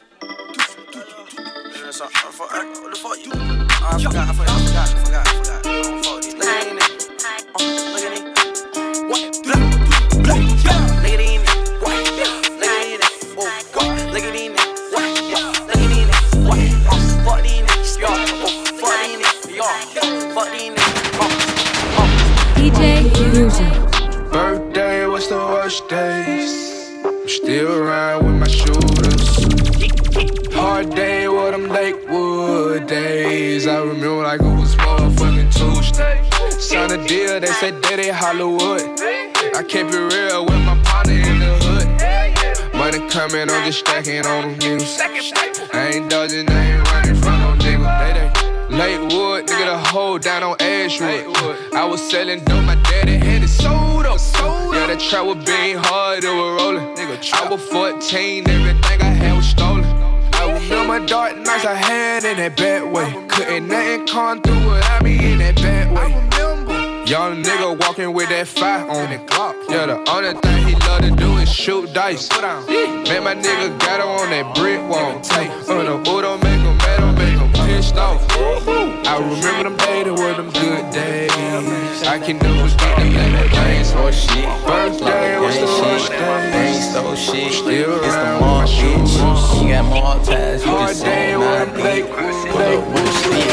So, I forgot, what the fuck you? Oh, I forgot, I forgot, I forgot, I forgot, I forgot. Don't fuck these. Look at these. Oh, look at these. What? Look at these. Look at these. What? Look at these. What? Look at these. What? Look at these. What? Oh, fuck these. Yo. Oh, fuck these. Yo. Fuck these. D J Fusion. Birthday, what's the worst days? I'm still around with my shooters. Hard day with them Lakewood days. I remember like it was motherfucking Tuesday. Signed a deal, they said that ain't Hollywood. I kept it real with my partner in the hood. Money coming, I'm just stacking on them niggas. I ain't dodging, I ain't running from no nigga. They, they Lakewood, nigga, the hoe down on Ashwood. I was selling dope, my daddy had it sold up. Yeah, that trap was being hard, it was rolling. I was fourteen, everything I had was stolen. I remember dark nights I had in that bad way. Couldn't nothing come through without me in that bad way. Young nigga walking with that fire on it. Yeah, the only thing he love to do is shoot dice. Man, my nigga got her on that brick wall. On the boot, don't make him mad, don't make him pissed off. I remember them days, they were them good days. I can never forget them days. Things for shit. Birthday was the worst day. Things so shit. Still it's the around mall with my bitch. You got more ties, you hard just day don't with not them deep. Lakewood, Pull up with a stick.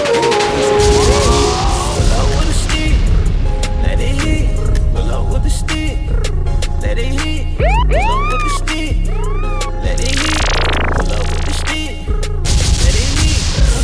Pull up with a stick, let it hit. Pull up with a stick, let it hit. Pull up with a stick, let it hit. Pull up with a stick, let it hit.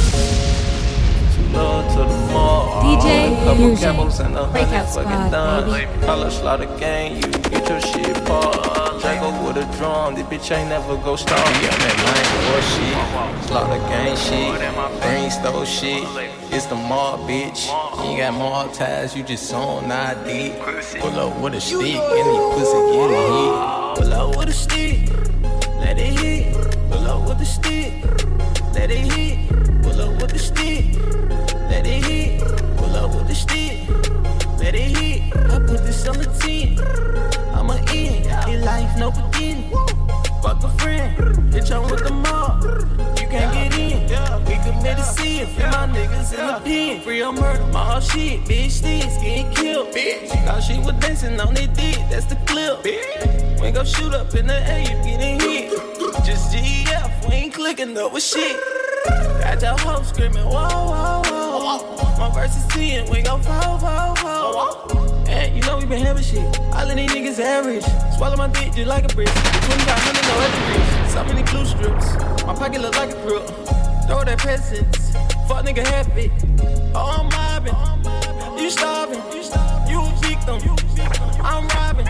Too low to the mall. D J Couple Fusion. capos and a Breakout hundred squad, fucking done. baby. Color slaughter gang, you get your shit paused. Draco with a drum, this bitch ain't never go stop. Yeah, that nine four shit, slaughter gang shit, brain stole shit. It's the mall, bitch. You ain't got more ties, you just on not deep. Pull up with a stick, and these pussy get it hit. Pull up with a stick, let it hit. Pull up with a stick, let it hit. Pull up with a stick, let it hit. Pull up with a stick, let it hit. I put this on the ten. I'm a in, your life no beginning. Fuck a friend, bitch, I'm with the mob. You can't get in. We committed sin, free my niggas in the pen. Free on murder, my whole shit, bitch, this getting killed. Bitch, thought she was dancing on it, dick, that's the clip. Bitch, we gon' shoot up in the air, you getting hit. Just G F, we ain't clicking up with shit. Got your hoe screaming, whoa, whoa, whoa. My verse is ten, we gon' fall, fall, fall. And you know we been having shit. All of these niggas average. Swallow my dick just like a brick. twenty-five hundred, no other bricks. So many glue strips. My pocket look like a crook. Throw that presents. Fuck nigga happy. Oh, I'm mobbing. You starving. You a victim. I'm robbing.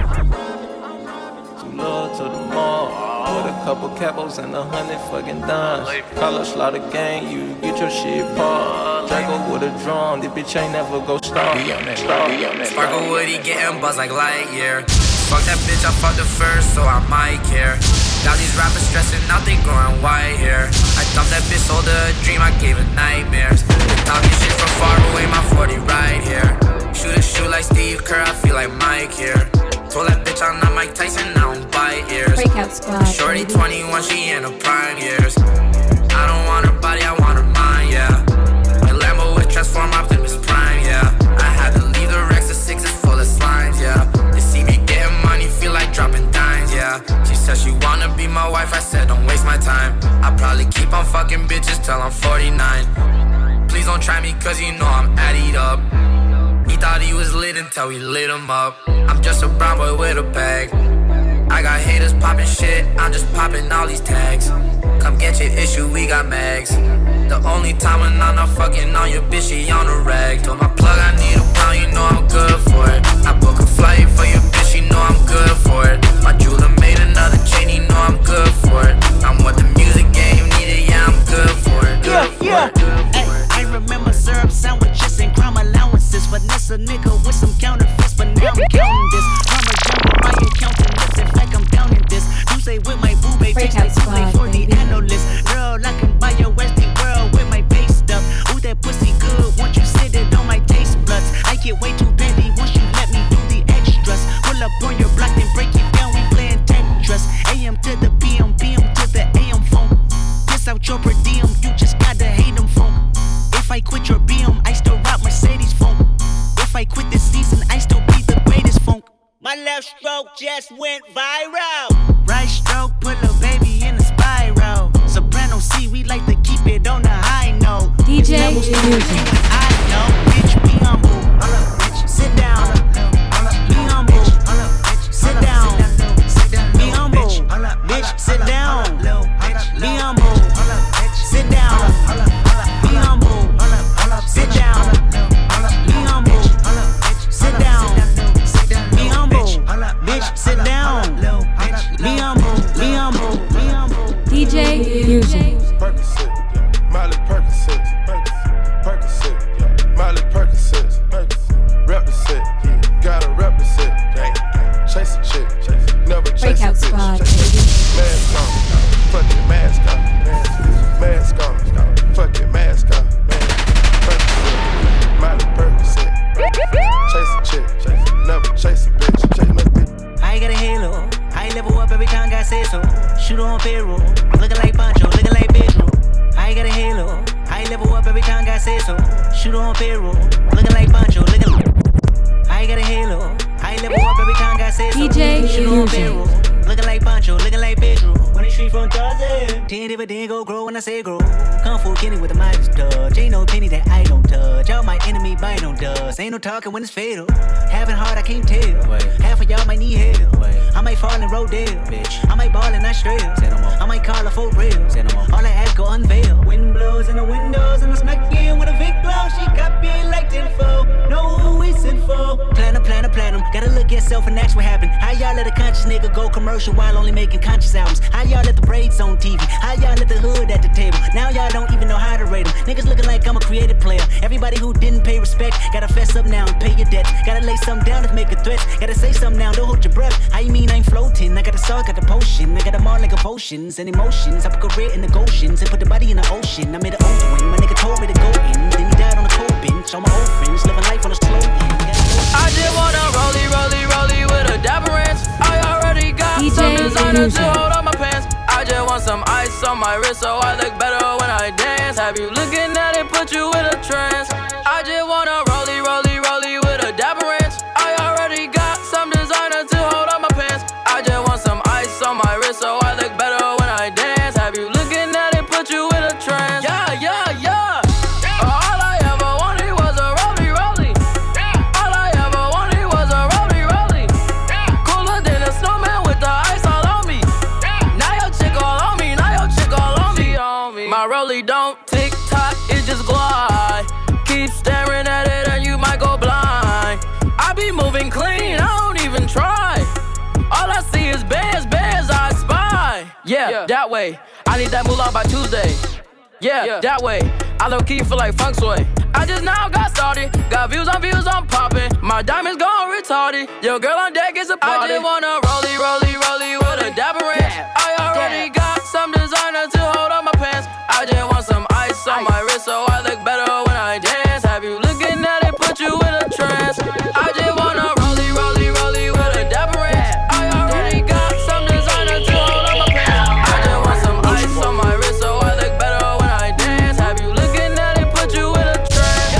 Too low to the mall. With a couple capos and a hundred fucking dimes. Color slaughter gang, you get your shit paused. Draco with a drum, this bitch ain't never go stop. Sparkle Woody getting buzzed like Lightyear. Fuck that bitch, I fucked her first, so I might care. Now these rappers stressing out, they growing white hair. I thought that bitch sold her a dream, I gave her nightmares. They talking shit from far away, my forty right here. Shoot a shoot like Steve Kerr, I feel like Mike here. Told that bitch I'm not Mike Tyson, I don't bite ears. Breakout squad. Shorty twenty-one, she in her prime years. I don't want her body, I want her mind, yeah. My Lambo with transform Optimus Prime, yeah. I had to leave the Rex, the six is full of slimes, yeah. They see me getting money, feel like dropping dimes, yeah. She said she wanna be my wife, I said don't waste my time. I probably keep on fucking bitches till I'm forty-nine. Please don't try me cause you know I'm added up. He thought he was lit until we lit him up. I'm just a brown boy with a bag. I got haters popping shit, I'm just popping all these tags. Come get your issue, we got mags. The only time when I'm not fucking on your bitch, she on the rag. Told my plug I need a pound, you know I'm good for it. I book a flight for your bitch, you know I'm good for it. My jeweler made another chain, you know I'm good for it. I'm what the music game needed, yeah, I'm good for it. Yeah, yeah. Ay, I remember syrup sandwiches and crime allowance. emphasis. Finesse a nigga with some counterfeits, but now I'm counting this. From a younger, my accountant lips, in fact I'm down in this. You say with my boo babe, taste like too late for the analyst. Girl, I can buy your Westie world with my base stuff. Ooh, that pussy good, once you sit it on my taste buds. I get way too petty once you let me do the extras. Pull up on your block, then break it down, we playing Tetris. A M to the P M, P M to the A M phone. Piss out your per diem, you just gotta hate them phone. If I quit your B M, I still rock Mercedes phone. If I quit this season, I still be the greatest funk. My left stroke just went viral. Right stroke, put a baby in a spiral. Soprano C, we like to keep it on the high note. D J Fusion. I know, bitch, be humble. Sit down. Be humble. Sit down. Be humble. Bitch, sit down. Be humble. Sit down. Be humble. Sit down. Be humble. Sit down. Be humble. Bitch, sit down. Be humble. Be humble. Be humble. D J Fusion. Percocet, Miley Percocet, Percocet, Miley Percocet, represent, gotta represent, chase a chick, never chase a bitch. Mask on, fuck it, mask on, mask on, fuck it, mask on. Percocet, Miley Percocet, chase a chick, never chase a bitch, chase no bitch. I got a halo, I level up every time God says so. Shoot on payroll, looking like Pancho, looking like Pedro. I got a halo, I level up every time God says so. Shoot on payroll, looking like Pancho, looking like. I got a halo, I level up every time God says so. D J Shoot on payroll, looking like Pancho, looking like Pedro. When the street from Tarzan, ten dividend go grow when I say grow. Kung Fu Kenny with the Midas touch, ain't no penny that I don't touch. All my enemy bite on dust, ain't no talking when it's fatal. Having hard, I can't tell. Wait. Half of y'all might need help. Wait. I might fall in Rodale, bitch. I might ball and not straight. No I might call her for real. No all I ask go unveil. Wind blows in the windows and I snuck in with a Vic blow. She copy like info. Know who we sent for. Plan em, plan em, plan em. Gotta look at self and ask what happened. How y'all let a conscious nigga go commercial while only making conscious albums? How y'all let the braids on T V? How y'all let the hood at the table? Now y'all don't even know how to rate them. Niggas looking like I'm a creative player. Everybody who didn't pay respect gotta fess up now and pay your debts. Gotta lay something down to make a threat. Gotta say something now, don't hold your breath. How you mean I'm floating? I got the salt, got the potion. I got them all like potions and emotions. I put career in the Goshen's and put the body in the ocean. I made an old win. My nigga told me to go in. Then he died on the cold bench. All my old friends living life on a slow end. I just wanna rollie, rollie, rollie with a dapper ranch. I already got D J some designer Fusion. to hold on my pants. I just want some ice on my wrist so I look better when I dance. Have you looking at it, put you in a trance. I just wanna rollie, rollie, rollie with a dapper ranch. I already got some designer to hold on my pants. I just want some ice on my wrist so I look better when I dance. Have you looking at it, put you in a trance. Yeah, yeah, yeah. All I ever wanted was a rollie, rollie. All I ever wanted was a rollie, rollie. Cooler than a snowman with the ice all on me. Now your chick all on me, now your chick all on me. My rollie don't tick tock, it just glide. Keep staring at it and you might go blind. I be moving clean, I don't even try. All I see is bears, bears I spy. Yeah, yeah, that way. I need that moolah by Tuesday. Yeah, yeah, that way. I low key feel like funk sway. I just now got started. Got views on views, I'm popping. My diamonds gone retarded. Your girl on deck is a party. I just wanna rollie, rollie, rollie with a dapper ranch. I already got some designer to hold on my pants. I just want some ice on my wrist so I look better when I dance. Have you looking at it, put you in a trance. I just wanna rollie, rollie, rollie with a dapper ranch. I already got some designer to hold on my pants. I just want some ice on my wrist so I look better when I dance. Have you looking at it, put you in a trance.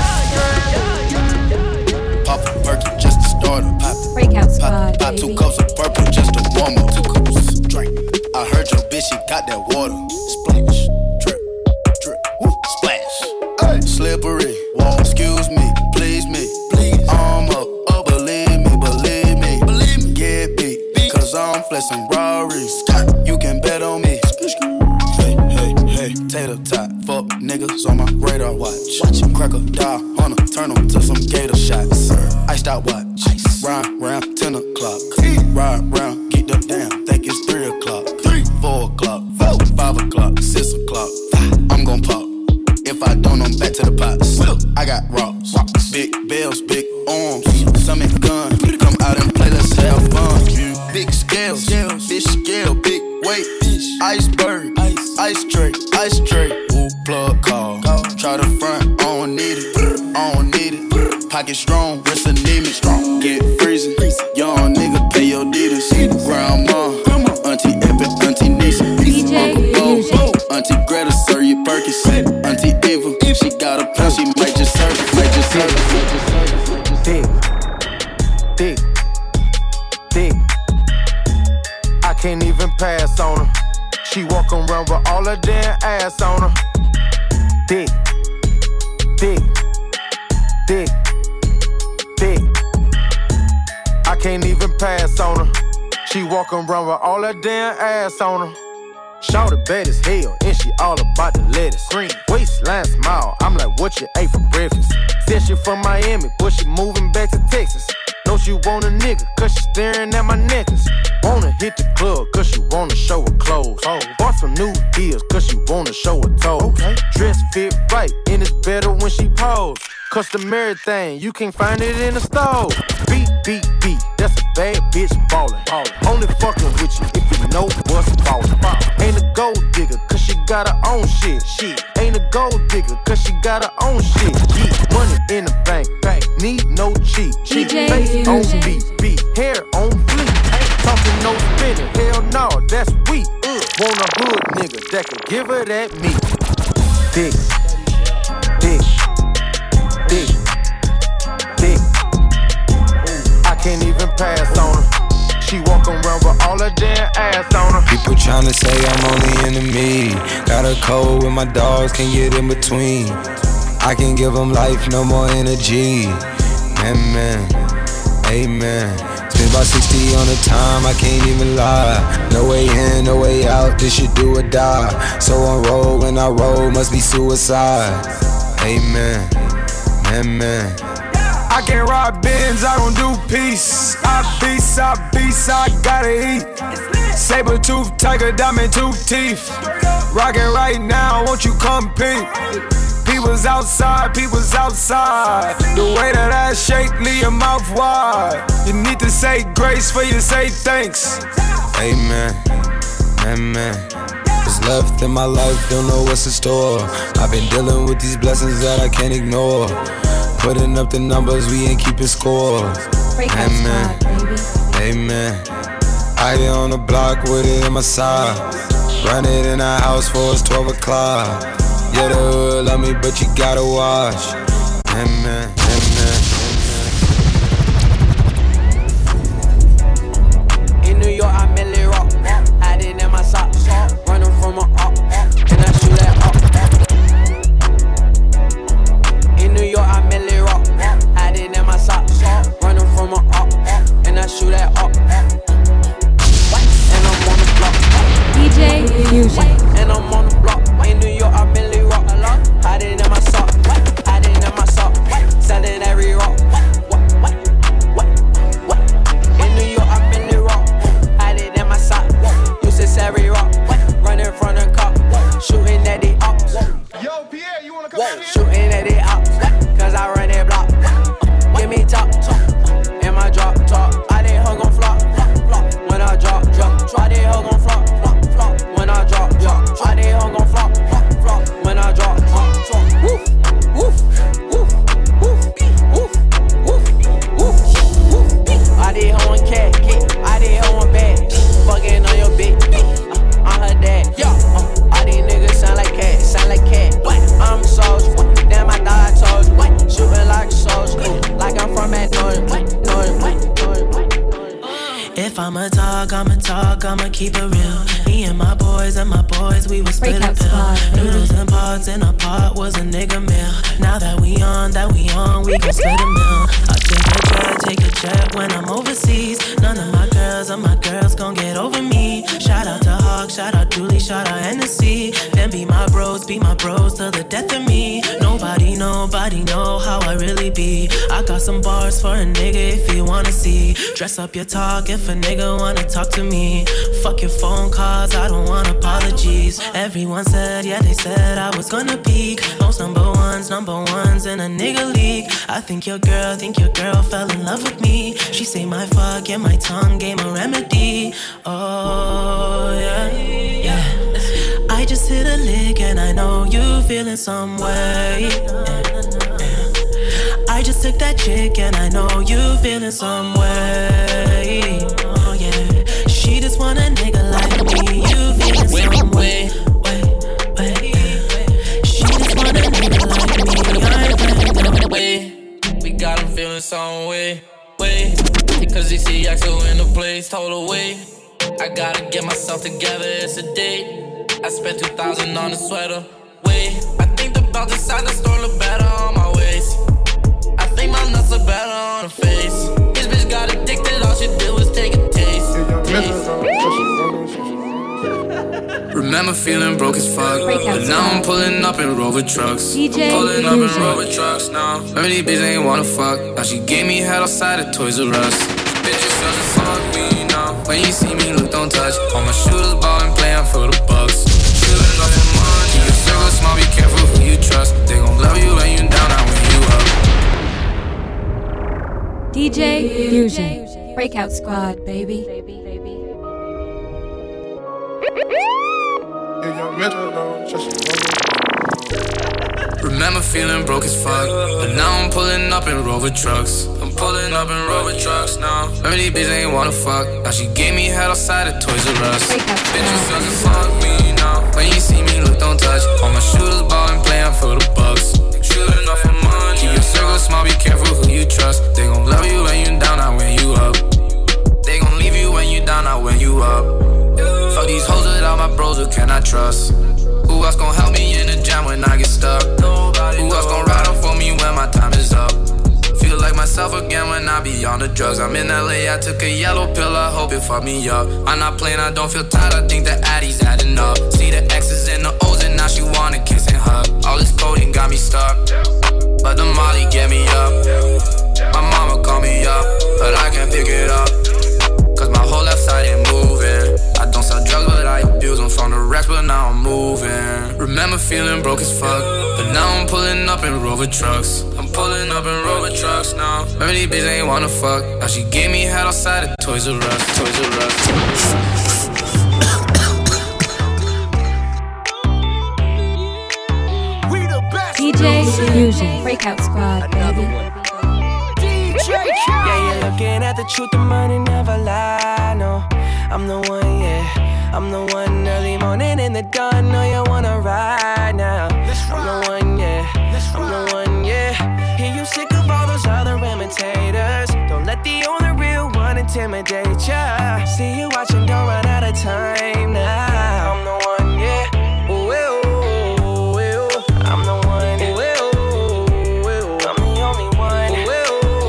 Pop a Perky just to start up. Pop, Breakout squad, pop, pop two cups of purple just to warm up. Two cups, drink. I heard your bitch, she got that water. Splash, drip, drip, woo, splash. Hey. Slippery, wall, excuse me, please me. Please. I'm up, oh, believe me, believe me. Believe me. Get beat, cause I'm flexing Rarries. You can bet on me. Hey, hey, hey, tater tot, fuck niggas on my radar watch. Watch him crack a die on her, turn them to some gator shots. Iced out watch, Ice. Ride round ten o'clock. Ride round, get the damn, think it's three o'clock. Four o'clock, five o'clock, six o'clock. I'm gon' pop. If I don't, I'm back back to the pots. I got rocks, big bells, big arms, summit gun. Come out and play, let's have fun. Big scales, fish scale, big weight, iceberg, ice tray, ice tray. Woo plug call, try the front, I don't need it, I don't need it. Pocket strong, wrist anemic, strong. Get freezing, young nigga, pay your deeders. Grandma, auntie Epic, auntie Nisa, auntie Greta, serve your Perkins. Auntie Eva, if she got a pill, she might just serve it, might just serve it. Dick, dick, dick. I can't even pass on her. She walk around with all her damn ass on her. Dick, dick, dick, dick. I can't even pass on her. She walk around with all her damn ass on her. Shawty bad as hell, and she all about the lettuce. Green waistline smile, I'm like, what you ate for breakfast? Said she from Miami, but she moving back to Texas. Know she want a nigga, cause she staring at my necklace. Wanna hit the club, cause she wanna show her clothes. Oh. Bought some new deals, cause she wanna show her toes. Okay. Dress fit right, and it's better when she pose. Customary thing, you can't find it in the store. Beat, beat, beat, that's a bad bitch ballin'. ballin'. Only fucking with you if you know what's ballin'. Ain't a gold digger, cause she got her own shit. Shit. Ain't a gold digger, cause she got her own shit. Yeah. Money in the bank, bank. Need no cheat. Cheat. Face on beat, beat. Hair on fleek. Ain't talking no spinning. Hell no, that's weak. Uh. Want a hood nigga that could give her that meat. Dick, dick, dick, dick. I can't even pass on her. She walk around with all her damn ass on her. People tryna say I'm on the enemy. Got a cold with my dogs, can't get in between. I can give them life, no more energy. Man, man, amen. Spent about sixty on the time, I can't even lie. No way in, no way out, this shit do or die. So on roll, when I roll, must be suicide. Amen, man, man. I can't ride Benz, I don't do peace. I beast, I beast, I gotta eat. Saber tooth, tiger, diamond tooth teeth. Rockin' right now, won't you come peep? People's outside, people's outside. The way that I shake, leave your mouth wide. You need to say grace for you say thanks. Amen, man, man. What's left in my life, don't know what's in store. I've been dealing with these blessings that I can't ignore. Putting up the numbers, we ain't keeping score. Amen, amen. I be on the block with it in my side. Run it in our house for it's twelve o'clock. Yeah, the hood love me, but you gotta watch. Amen, amen. In New York, I merely rock. Hide it in my socks. Running from a up, and I shoot that up. In New York, I merely rock. Hide it in my socks. Running from a up, and I shoot that up. And I'm on the block. D J Fusion. And I'm on the block. In New York, I merely rock a lot. Hide it in my sock. Hide it in my sock. Sell it every rock. In New York, I merely rock. Hide it in my sock. Use this every rock. Running from the cop. Shooting at the ops. Yo, Pierre, you wanna come out here? Shooting at the ops. Cause I run that block. Give me top. In my drop top. I did hug on flop. When I drop, drop. I did hug on flop. When I drop, drop. I did hug on flop. When I drop, drop. Woof, woof, woof, woof, woof, woof, woof, woof. I did hug on cat. I did hug on bag. Fucking on your bitch. I'm her dad. Yo, all these niggas sound like cat. Sound like cat. I'm a soldier. Damn, I thought I told you. Shooting like a soldier. Like I'm from that noise. If I'ma talk, I'ma talk, I'ma keep it real. Me and my boys and my boys, we was split a pill. Noodles and pots in a pot was a nigga meal. Now that we on, that we on, we gon' split a meal. I take a jet, take a jet when I'm overseas. None of my girls or my girls gon' get over me. Shout out to Hawk, shout out Julie, shout out Hennessy. Then be my bros, be my bros till the death of me. Nobody, nobody know how I I really be. I got some bars for a nigga if you wanna see. Dress up your talk if a nigga wanna talk to me. Fuck your phone calls, I don't want apologies. Everyone said, yeah, they said I was gonna peak. Most number ones, number ones in a nigga league. I think your girl, think your girl fell in love with me. She say my fuck and my tongue gave a remedy. Oh, yeah, yeah. I just hit a lick and I know you feeling some way. I just took that chick and I know you feeling some way. Oh yeah, she just want a nigga like me. You feeling some way, way, way. She just want a nigga like me. I ain't feeling no way. We got him feeling some way, way. Cause he see Axel in the place, told her wait. I gotta get myself together, it's a date. I spent two thousand on a sweater. Wait, I think the belt inside the store look better on my waist. I think my nuts are better on her face. This bitch got addicted, all she did was take a taste. taste. Remember feeling broke as fuck, but now I'm pulling up in Rover trucks. I'm pulling up in Rover trucks now. Remember these bitches ain't wanna fuck. Now she gave me head outside of Toys R Us. Bitches doesn't fuck me now. When you see me, look, don't touch. All my shooters ballin', playin' for the bucks. Shooting up in money. Keep your circle small, be careful who you trust. They gon' love you when you down, not when you up. D J Fusion, Breakout Squad, baby. Remember feeling broke as fuck, but now I'm pulling up in Rover trucks. I'm pulling up in Rover trucks now. Remember these bitches ain't wanna fuck. Now she gave me head outside of Toys R Us. Bitches doesn't fuck me now. When you see me, look, don't touch. All my shooters ballin', playin' for the bucks. Shooting off for money. Keep your circle small, be careful who you trust. They gon' love you when you down, not when you up. They gon' leave you when you down, not when you up. Fuck these hoes without my bros, who can I trust? Who else gon' help me in the jam when I get stuck? Nobody. Who else gon' ride up for me when my time is up? Feel like myself again when I be on the drugs. I'm in L A, I took a yellow pill, I hope it fuck me up. I'm not playing, I don't feel tired, I think the Addy's adding up. See the X's and the O's and now she wanna kiss and hug. All this coding got me stuck, but the Molly get me up. My mama call me up, but I can't pick it up. Cause my whole left side ain't moving. I don't sell drugs, but I abuse them from the racks, but now I'm moving. Remember feeling broke as fuck, but now I'm pulling up in Rover trucks. I'm pulling up in Rover trucks now. Remember these bitches ain't wanna fuck. Now she gave me head outside of Toys R Us. Toys R Us. D J Fusion, Breakout Squad, baby. Yeah, you're looking at the truth, the money never lie, no. I'm the one, yeah. I'm the one early morning in the dawn, know you wanna ride now. I'm the one, yeah. I'm the one, yeah. Hear you sick of all those other imitators. Don't let the only real one intimidate ya. See you watching, don't run out of time now. I'm the one, yeah. Ooh, ooh, ooh, ooh. I'm the one, ooh, ooh, ooh. I'm the only one, ooh, ooh.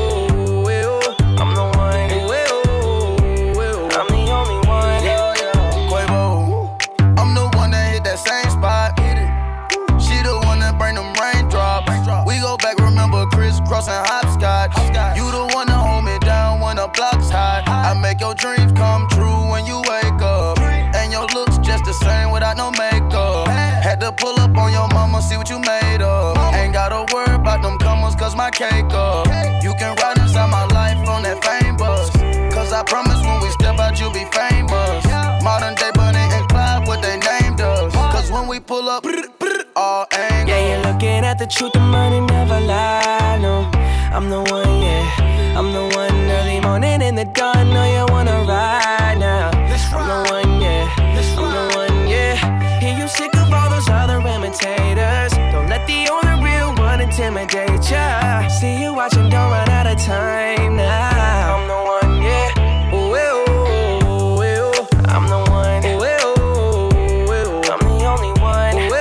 Crossing hopscotch. You the one to hold me down when the block's hot. I make your dreams come true when you wake up. And your looks just the same without no makeup. Had to pull up on your mama, see what you made of. Ain't gotta worry about them comers, cause my cake up. You can ride inside my life on that fame bus. Cause I promise when we step out, you'll be famous. Modern day Bonnie and Clyde, what they named us. Cause when we pull up, all angles. Yeah, you're looking at the truth, the money never lie, no. I'm the one, yeah. I'm the one early morning in the dawn, know you wanna ride now. I'm the one, yeah. I'm the one, yeah. Hear you sick of all those other imitators. Don't let the only real one intimidate ya. See you watching, don't run out of time now. I'm the one, yeah. Ooh, ooh, ooh, ooh. I'm the one, ooh, ooh, ooh. I'm the only one, ooh, ooh.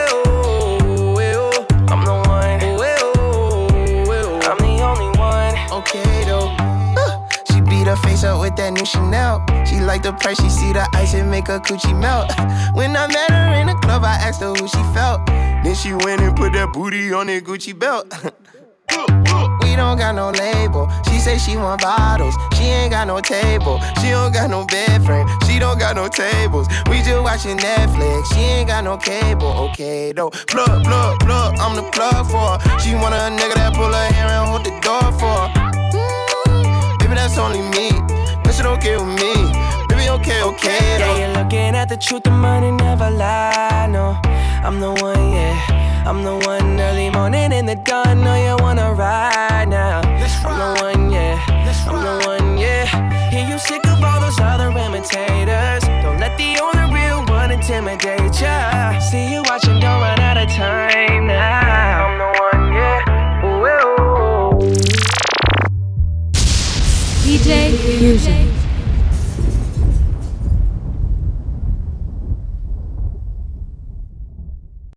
Okay though, uh, she beat her face up with that new Chanel. She like the price, she see the ice and make her coochie melt. When I met her in the club, I asked her who she felt. Then she went and put that booty on that Gucci belt. she don't got no label. She say she want bottles, she ain't got no table. She don't got no bed frame, she don't got no tables. We just watching Netflix, she ain't got no cable. Okay, though, plug, plug, plug, I'm the plug for her. She want a nigga that pull her hair and hold the door for her. Mm, baby, that's only me, that shit okay with me. Baby, okay, okay, though. Yeah, you're looking at the truth, the money never lie, no. I'm the one, yeah, I'm the one early morning in the dawn. Know you wanna ride now. I'm the one, yeah, I'm the one, yeah. Hear you sick of all those other imitators. Don't let the only real one intimidate ya. See you watching, don't run out of time now. I'm the one, yeah. Ooh, ooh, ooh. D J Fusion.